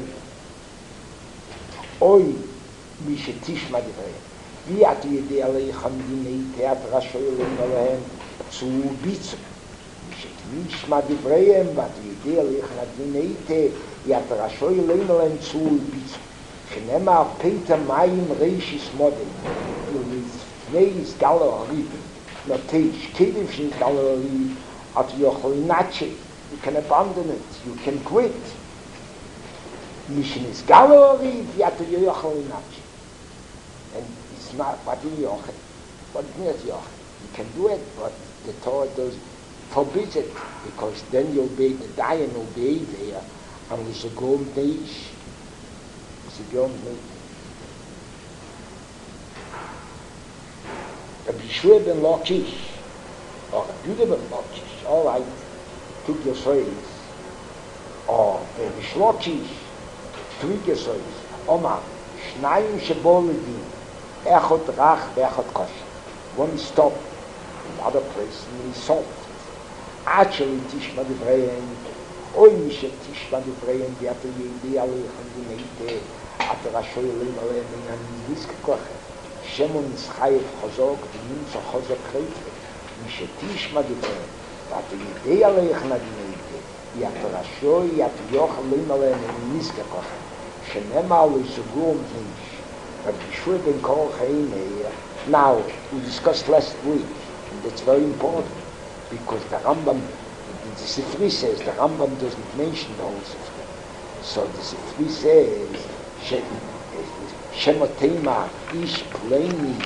Oy, mi shetishma Divrei. Wie hat Yedei Aleichem Dinei Teat Rashoyim Alehem zu Bitzu. Mi shetishma Divrei, wat Yedei Aleichem Dinei Teat Rashoyim Alehem zu Bitzu. Shenema Peter Mayim Reishis Model. Is Galeri. No Teish, Kedim Shin Galeri, at Yochol you can abandon it, you can quit. Mission is Galeri, Viatu Yochol Nachi. And it's not Vadu Yochel. But it's not Yochel. You can do it, but the Torah forbids it, because then you'll be the Dayan will be there, and we should go on Deish. We should go on Deish. Rabbi Yeshua ben Lachish, or Rabbi Yehuda ben Lachish, all right, took your phrase, or Rabbi Shlochish, three Gesois, Omar, Shnayim Shebol Ledin, Echot Rach ve'echot Kosher. One stopped in the other place, and he solved it. Actually, Tishma Divrein, Oy Mishet Tishma Divrein, Viatu Yedei Aleichem Dinei At Rashoyim Aleichem Dinei Niske Kosher. Shemon Nischayev Chazok, Nimtza Chazok Kreitve, Mishet Tishma Divrein, Viatu Yedei Aleichem Dinei Yat Rashoy, Yat Yochel Aleichem Niske Kosher. Shenema Loisugum Nish. Rabbi Yeshua ben Kol Chaim. Now, we discussed last week, and that's very important, because the Rambam, the Sifri says, the Rambam doesn't mention the whole Sifri. So the Sifri says, Shemotema ish pleini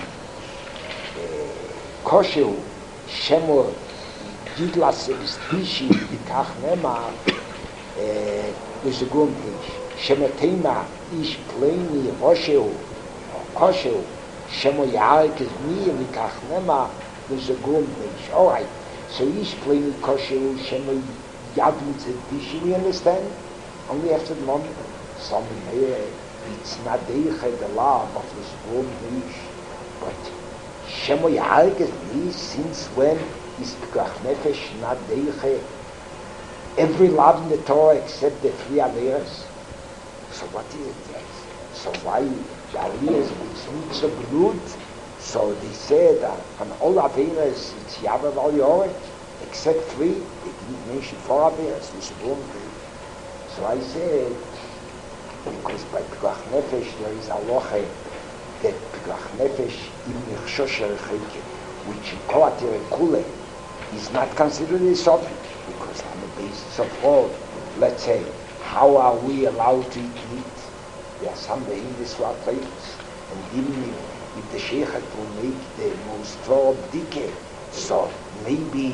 koshehu, Shemo Gidlas Bishi Bikach Nema, Loisugum Nish. Shemotema ish pleini koshehu, koshehu, Shemo Yarik is me, and Mikach Nema, there's a grum nish. All right. So ish pleini koshehu, Shemo Yadin Tzedishi, we understand? Only after the moment. Some it's not deiche the law of this grum nish. But Shemo Yarik is me, since when is Pikach Nefesh not deiche? Every law in the Torah except the three Averas. So what is it? So why the Aliyahs with Mitzvah blood? So they said on all Averas it's Yavav al Yoret, except three. They didn't mention four Averas. This is one thing. So I said, because by Pikuach Nefesh there is a loche that Pikuach Nefesh im Nechshosher Chayke, which in Koatere Kule is not considered a subject, because on the basis of all, let's say, how are we allowed to eat meat? There are some behemoths who are plates, and even if the Sheikhat will make the most thorough dike, so maybe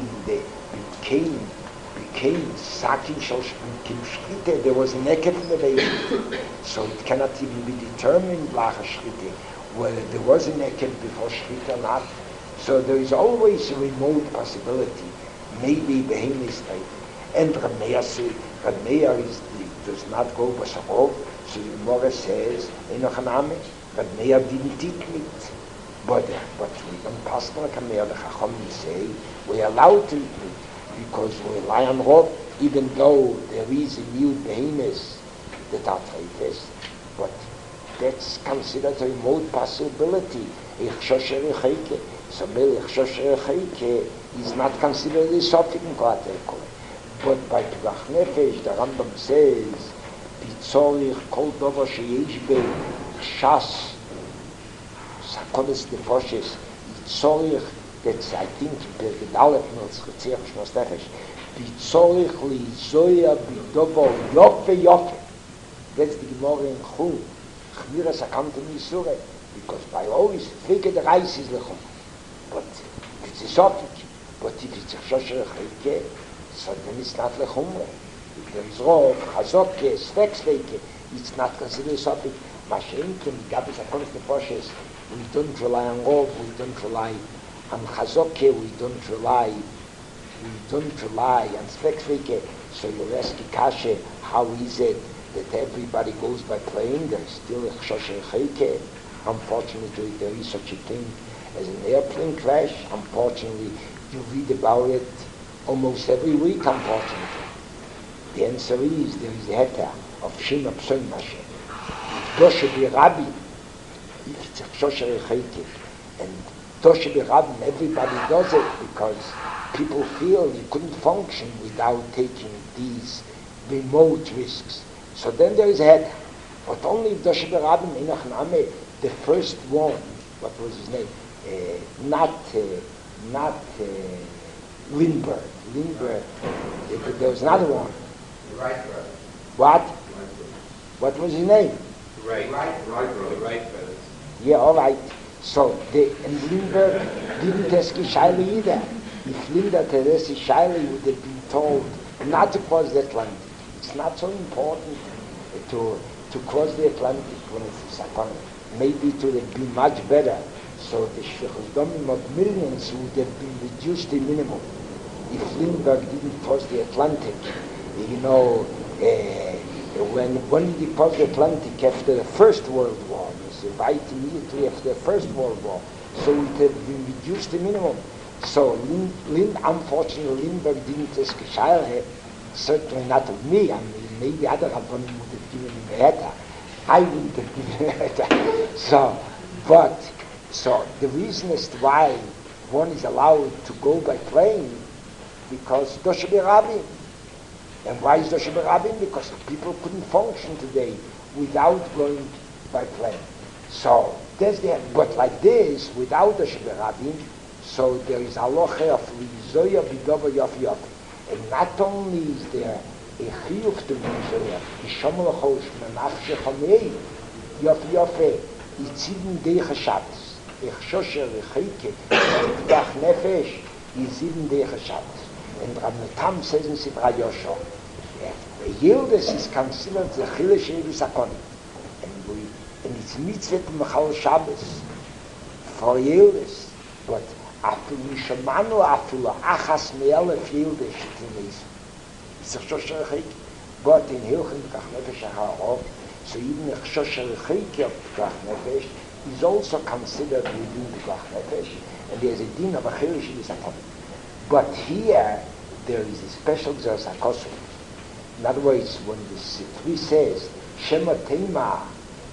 became Sakin Kim Shchite, there was a naked in the baby, so it cannot even be determined Lacha Shchite, whether there was a naked before Shchite or not. So there is always a remote possibility, maybe behemoths type. And Rameir does not go Basarov, so the Gemara says, Enochaname, Rameir didn't eat meat. But we don't pass like Rameir, the Chacham say, we're allowed to eat meat, because we rely on Rov, even though there is a new behemoth that are treifes. But that's considered a remote possibility. So Melech is not considered a Sophic in Koatekole. But by Pikuach Nefesh, the Rambam says, Bitzorich kol dover sheyesh be shas sakodes nefoshes bitzorich, that's I think Pedalef Milz Chetzirach Shmos Nefesh, bitzorich li zoya bidover yofe yofe. That's the Gemara in Chum, Chmiras Akantam Yisure, because by always figure the rice is lechum. But it's a Sophic. But if it's a Shosher Chayke, so then it's not lechumre. If there is Rov, Chazoke, Sveksleke, it's not considered something. Mashenkim, Gabis Akonis Nefoshes, we don't rely on Rov, we don't rely on Chazoke, we don't rely on Spekfike. So you'll ask Kashe, how is it that everybody goes by plane? There's still a Chosher Chayke. Unfortunately, there is such a thing as an airplane crash. Unfortunately, you read about it almost every week, unfortunately. The answer is, there is a heta of Shema Psoim Mashe. Doshe B'Rabbi, if it's a Chosher Chayke, and Doshe B'Rabbi, everybody does it because people feel you couldn't function without taking these remote risks. So then there is a head. But only if Doshe B'Rabbi, Menach Name, the first one, what was his name? Not Lindbergh. There was another one. The Wright brothers. What? What was his name? Right. The Wright brothers. Yeah, all right. So, and Lindbergh didn't ask Shaila either. If Linda Teresi Shaila would have been told not to cross the Atlantic. It's not so important to cross the Atlantic when it's a sakana. Maybe it would have been much better. So the Shvichus Domim of millions would have been reduced to minimum if Lindbergh didn't cross the Atlantic. You know, when did he cross the Atlantic? After the First World War. He survived immediately after the First World War. So it would have been reduced to minimum. So unfortunately, Lindbergh didn't ask Shaila, certainly not of me. I mean, maybe other Rabbanim would have given him a heta. I wouldn't have given him a heta. So the reason as to why one is allowed to go by plane, because Doshe B'Rabbi. And why is Doshe B'Rabbi? Because people couldn't function today without going by plane. So there's but like this, without Doshe B'Rabbi, so there is halacha of Rizoya B'Dova Yofi Yofi. And not only is there a chiyuv to Rizoya, Yishom L'chosh Menafshe Chomei Yofi Yofi, Yitzivim Deich HaShabbos. Ich Shosher Recheike, Yiftach Nefesh, Yitzivim Deich HaShabbos. And Rav Natam says in Sivra Yosho, Yildes is considered the Chile Shevis HaKonim. And it's mitzvah to Mechal Shabbos for Yildes. But afilu shamanu afilu achas me'elef Yildes shetinis. It's a Shosher Recheike. But in Hilchim Kach Nefesh HaHarov, so even the Shosher Recheike of Kach Nefesh is also considered within the Kach Nefesh, and there's a din of a Chile Shevis HaKonim. But here, there is a special Gzeras HaKosov. In other words, when the Sifri says, Shema Teima,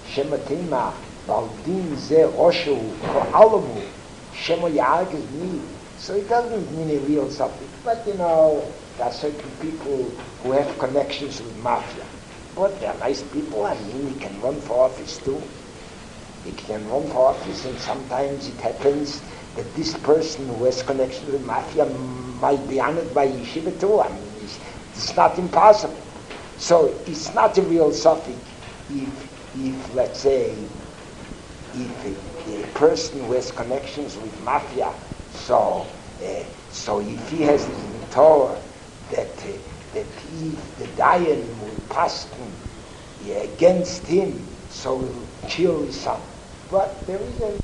Baldin Ze Roshu, Ko'alamu, Shema Ya'ag is me. So it doesn't mean a real subject. But there are certain people who have connections with mafia. But they're nice people. I mean, they can run for office too. They can run for office, and sometimes it happens that this person who has connection with mafia might be honored by yeshiva too. I mean, it's not impossible. So it's not a real suffix if let's say, if a person who has connections with mafia, so if he has in Torah that if the Dayan will pass against him, so will kill his son. But there is a